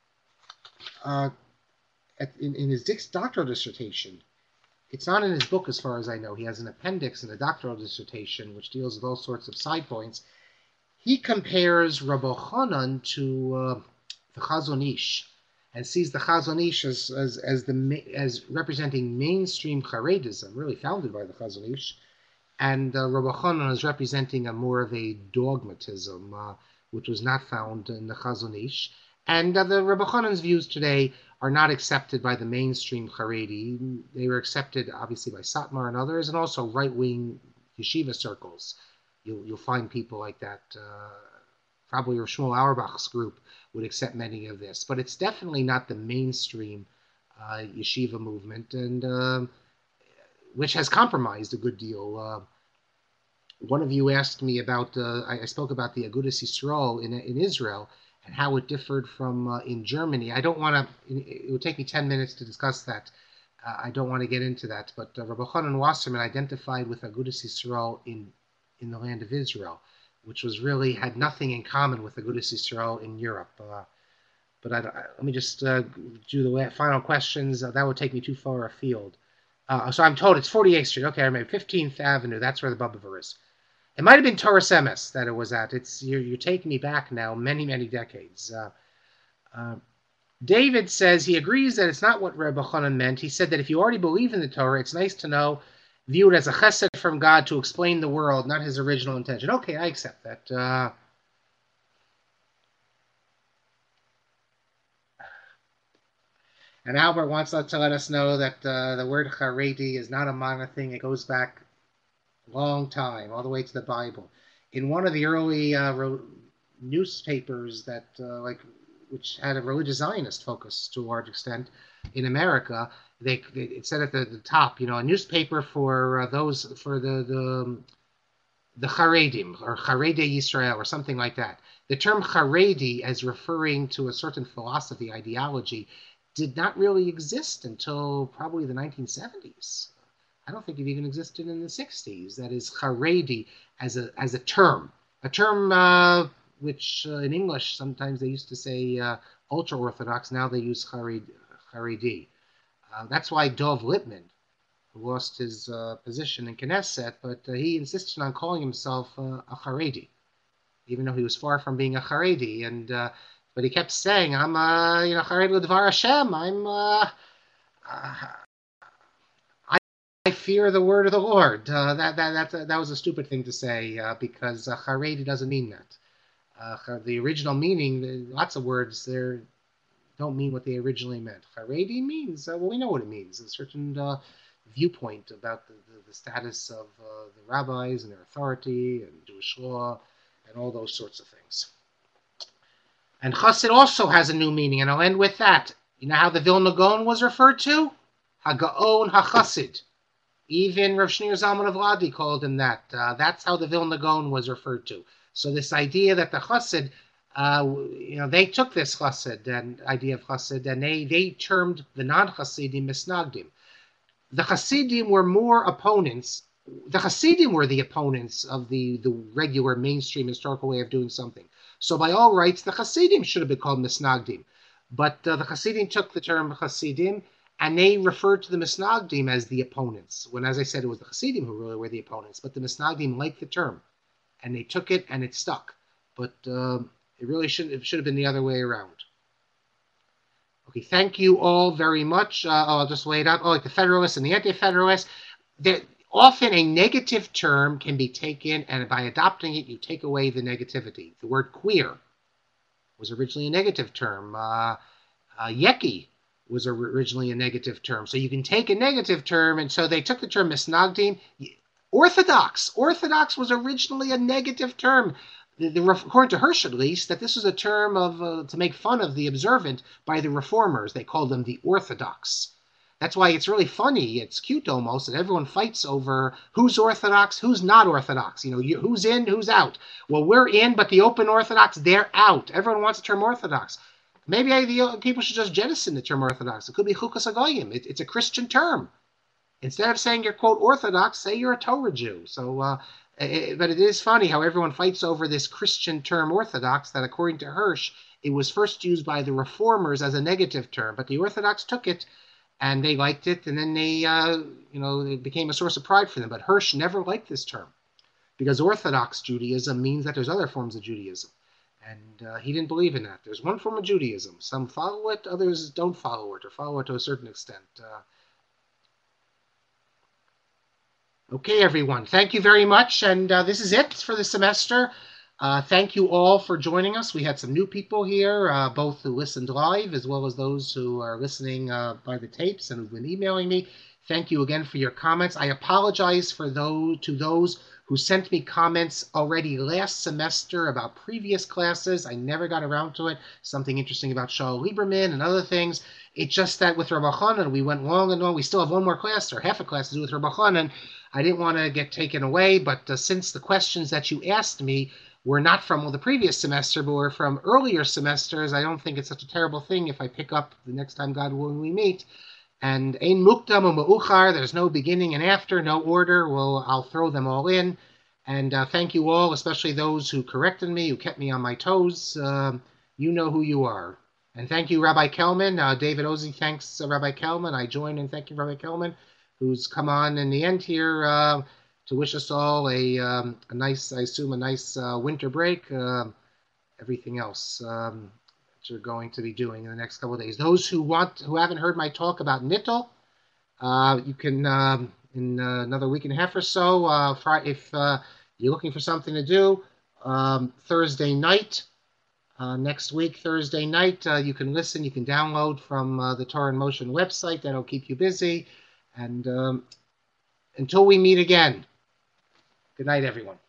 uh, at, in, in his doctoral dissertation, it's not in his book as far as I know. He has an appendix in a doctoral dissertation which deals with all sorts of side points. He compares Rabbi Hanan to uh, the Chazon Ish and sees the Chazon Ish as, as, as, the, as representing mainstream Haredism, really founded by the Chazon Ish, and uh, Rabbi Hanan is representing a more of a dogmatism, uh, which was not found in the Chazon Ish. And uh, the Rabbi Hanan's views today are not accepted by the mainstream Haredi. They were accepted, obviously, by Satmar and others, and also right-wing yeshiva circles. You'll, you'll find people like that. Uh, probably Shmuel Auerbach's group would accept many of this, but it's definitely not the mainstream uh, yeshiva movement, and uh, which has compromised a good deal. Uh, one of you asked me about, uh, I, I spoke about the Agudas Yisrael in, in Israel and how it differed from uh, in Germany. I don't want to, it would take me ten minutes to discuss that. Uh, I don't want to get into that, but uh, Rabbi Hanan Wasserman identified with Agudas Yisrael in in the land of Israel, which was really had nothing in common with Agudas Yisrael in Europe. Uh, but I, I, let me just uh, do the final questions. Uh, that would take me too far afield. Uh, so I'm told it's forty-eighth Street. Okay, I remember fifteenth Avenue. That's where the Bubba is. It might have been Torres Emes that it was at. It's you're, you're taking me back now, many many decades. Uh, uh, David says he agrees that it's not what Rebbe Chanan meant. He said that if you already believe in the Torah, it's nice to know, view it as a chesed from God to explain the world, not his original intention. Okay, I accept that. Uh, and Albert wants to let us know that uh, the word Haredi is not a modern thing. It goes back a long time, all the way to the Bible. In one of the early uh, ro- newspapers that, uh, like, which had a religious Zionist focus to a large extent in America, They, they it said at the, the top, you know, a newspaper for uh, those for the the the Haredim or Haredi Yisrael or something like that. The term Haredi, as referring to a certain philosophy ideology, did not really exist until probably the nineteen seventies. I don't think it even existed in the sixties. That is Haredi as a as a term, a term uh, which uh, in English sometimes they used to say uh, ultra Orthodox. Now they use Haredi. Haredi. Uh, that's why Dov Lipman lost his uh, position in Knesset, but uh, he insisted on calling himself uh, a Haredi, even though he was far from being a Haredi. And uh, but he kept saying, "I'm, uh, you know, Haredi l'Dvar Hashem. I'm, uh, uh, I, I fear the word of the Lord." Uh, that that that that was a stupid thing to say uh, because uh, Haredi doesn't mean that. Uh, the original meaning, lots of words there don't mean what they originally meant. Haredi means, uh, well, we know what it means, a certain uh, viewpoint about the, the, the status of uh, the rabbis and their authority and Jewish law and all those sorts of things. And Chassid also has a new meaning, and I'll end with that. You know how the Vilna Gaon was referred to? HaGaon HaChassid. Even Rav Shneur Zalman of Ladi called him that. Uh, that's how the Vilna Gaon was referred to. So this idea that the Chassid, Uh, you know, they took this chassid and idea of chassid, and they, they termed the non-chassidim misnagdim. The chassidim were more opponents. The chassidim were the opponents of the, the regular mainstream historical way of doing something. So by all rights, the chassidim should have been called misnagdim. But uh, the chassidim took the term chassidim, and they referred to the misnagdim as the opponents. When, as I said, it was the chassidim who really were the opponents, but the misnagdim liked the term, and they took it, and it stuck. But uh, It really shouldn't. It should have been the other way around. Okay, thank you all very much. Uh, oh, I'll just lay it out. Oh, like the Federalists and the Anti-Federalists. Often a negative term can be taken, and by adopting it, you take away the negativity. The word queer was originally a negative term. Uh, uh, Yeki was originally a negative term. So you can take a negative term, and so they took the term misnagdim. Orthodox. Orthodox was originally a negative term. The, the, according to Hirsch, at least, that this was a term of uh, to make fun of the observant by the reformers. They called them the Orthodox. That's why it's really funny. It's cute almost that everyone fights over who's Orthodox, who's not Orthodox. You know, you, who's in, who's out. Well, we're in, but the open Orthodox, they're out. Everyone wants the term Orthodox. Maybe I, the people should just jettison the term Orthodox. It could be Chukas HaGoyim. It, it's a Christian term. Instead of saying you're, quote, Orthodox, say you're a Torah Jew. So, uh, it, but it is funny how everyone fights over this Christian term Orthodox that, according to Hirsch, it was first used by the reformers as a negative term. But the Orthodox took it, and they liked it, and then they, uh, you know, it became a source of pride for them. But Hirsch never liked this term, because Orthodox Judaism means that there's other forms of Judaism. And uh, he didn't believe in that. There's one form of Judaism. Some follow it, others don't follow it, or follow it to a certain extent. Uh, okay, everyone. Thank you very much. And uh, this is it for the semester. Uh, thank you all for joining us. We had some new people here, uh, both who listened live as well as those who are listening uh, by the tapes and who've been emailing me. Thank you again for your comments. I apologize for those to those who sent me comments already last semester about previous classes. I never got around to it. Something interesting about Shaul Lieberman and other things. It's just that with Rabbi Chanan, we went long and long. We still have one more class, or half a class to do with Rabbi Chanan. I didn't want to get taken away, but uh, since the questions that you asked me were not from well, the previous semester, but were from earlier semesters, I don't think it's such a terrible thing if I pick up the next time, God willing, we meet. And ein mukdam u'meuchar, there's no beginning and after, no order. Well, I'll throw them all in. And uh, thank you all, especially those who corrected me, who kept me on my toes. Uh, you know who you are. And thank you, Rabbi Kelman. Uh, David Ozzie thanks uh, Rabbi Kelman. I join in thanking Rabbi Kelman, who's come on in the end here uh, to wish us all a, um, a nice, I assume, a nice uh, winter break. Uh, everything else um, that you're going to be doing in the next couple of days. Those who want, who haven't heard my talk about Nittel, uh, you can, um, in uh, another week and a half or so, uh, if uh, you're looking for something to do, um, Thursday night, uh, next week, Thursday night, uh, you can listen, you can download from uh, the Torah in Motion website. That'll keep you busy. And um, until we meet again, good night, everyone.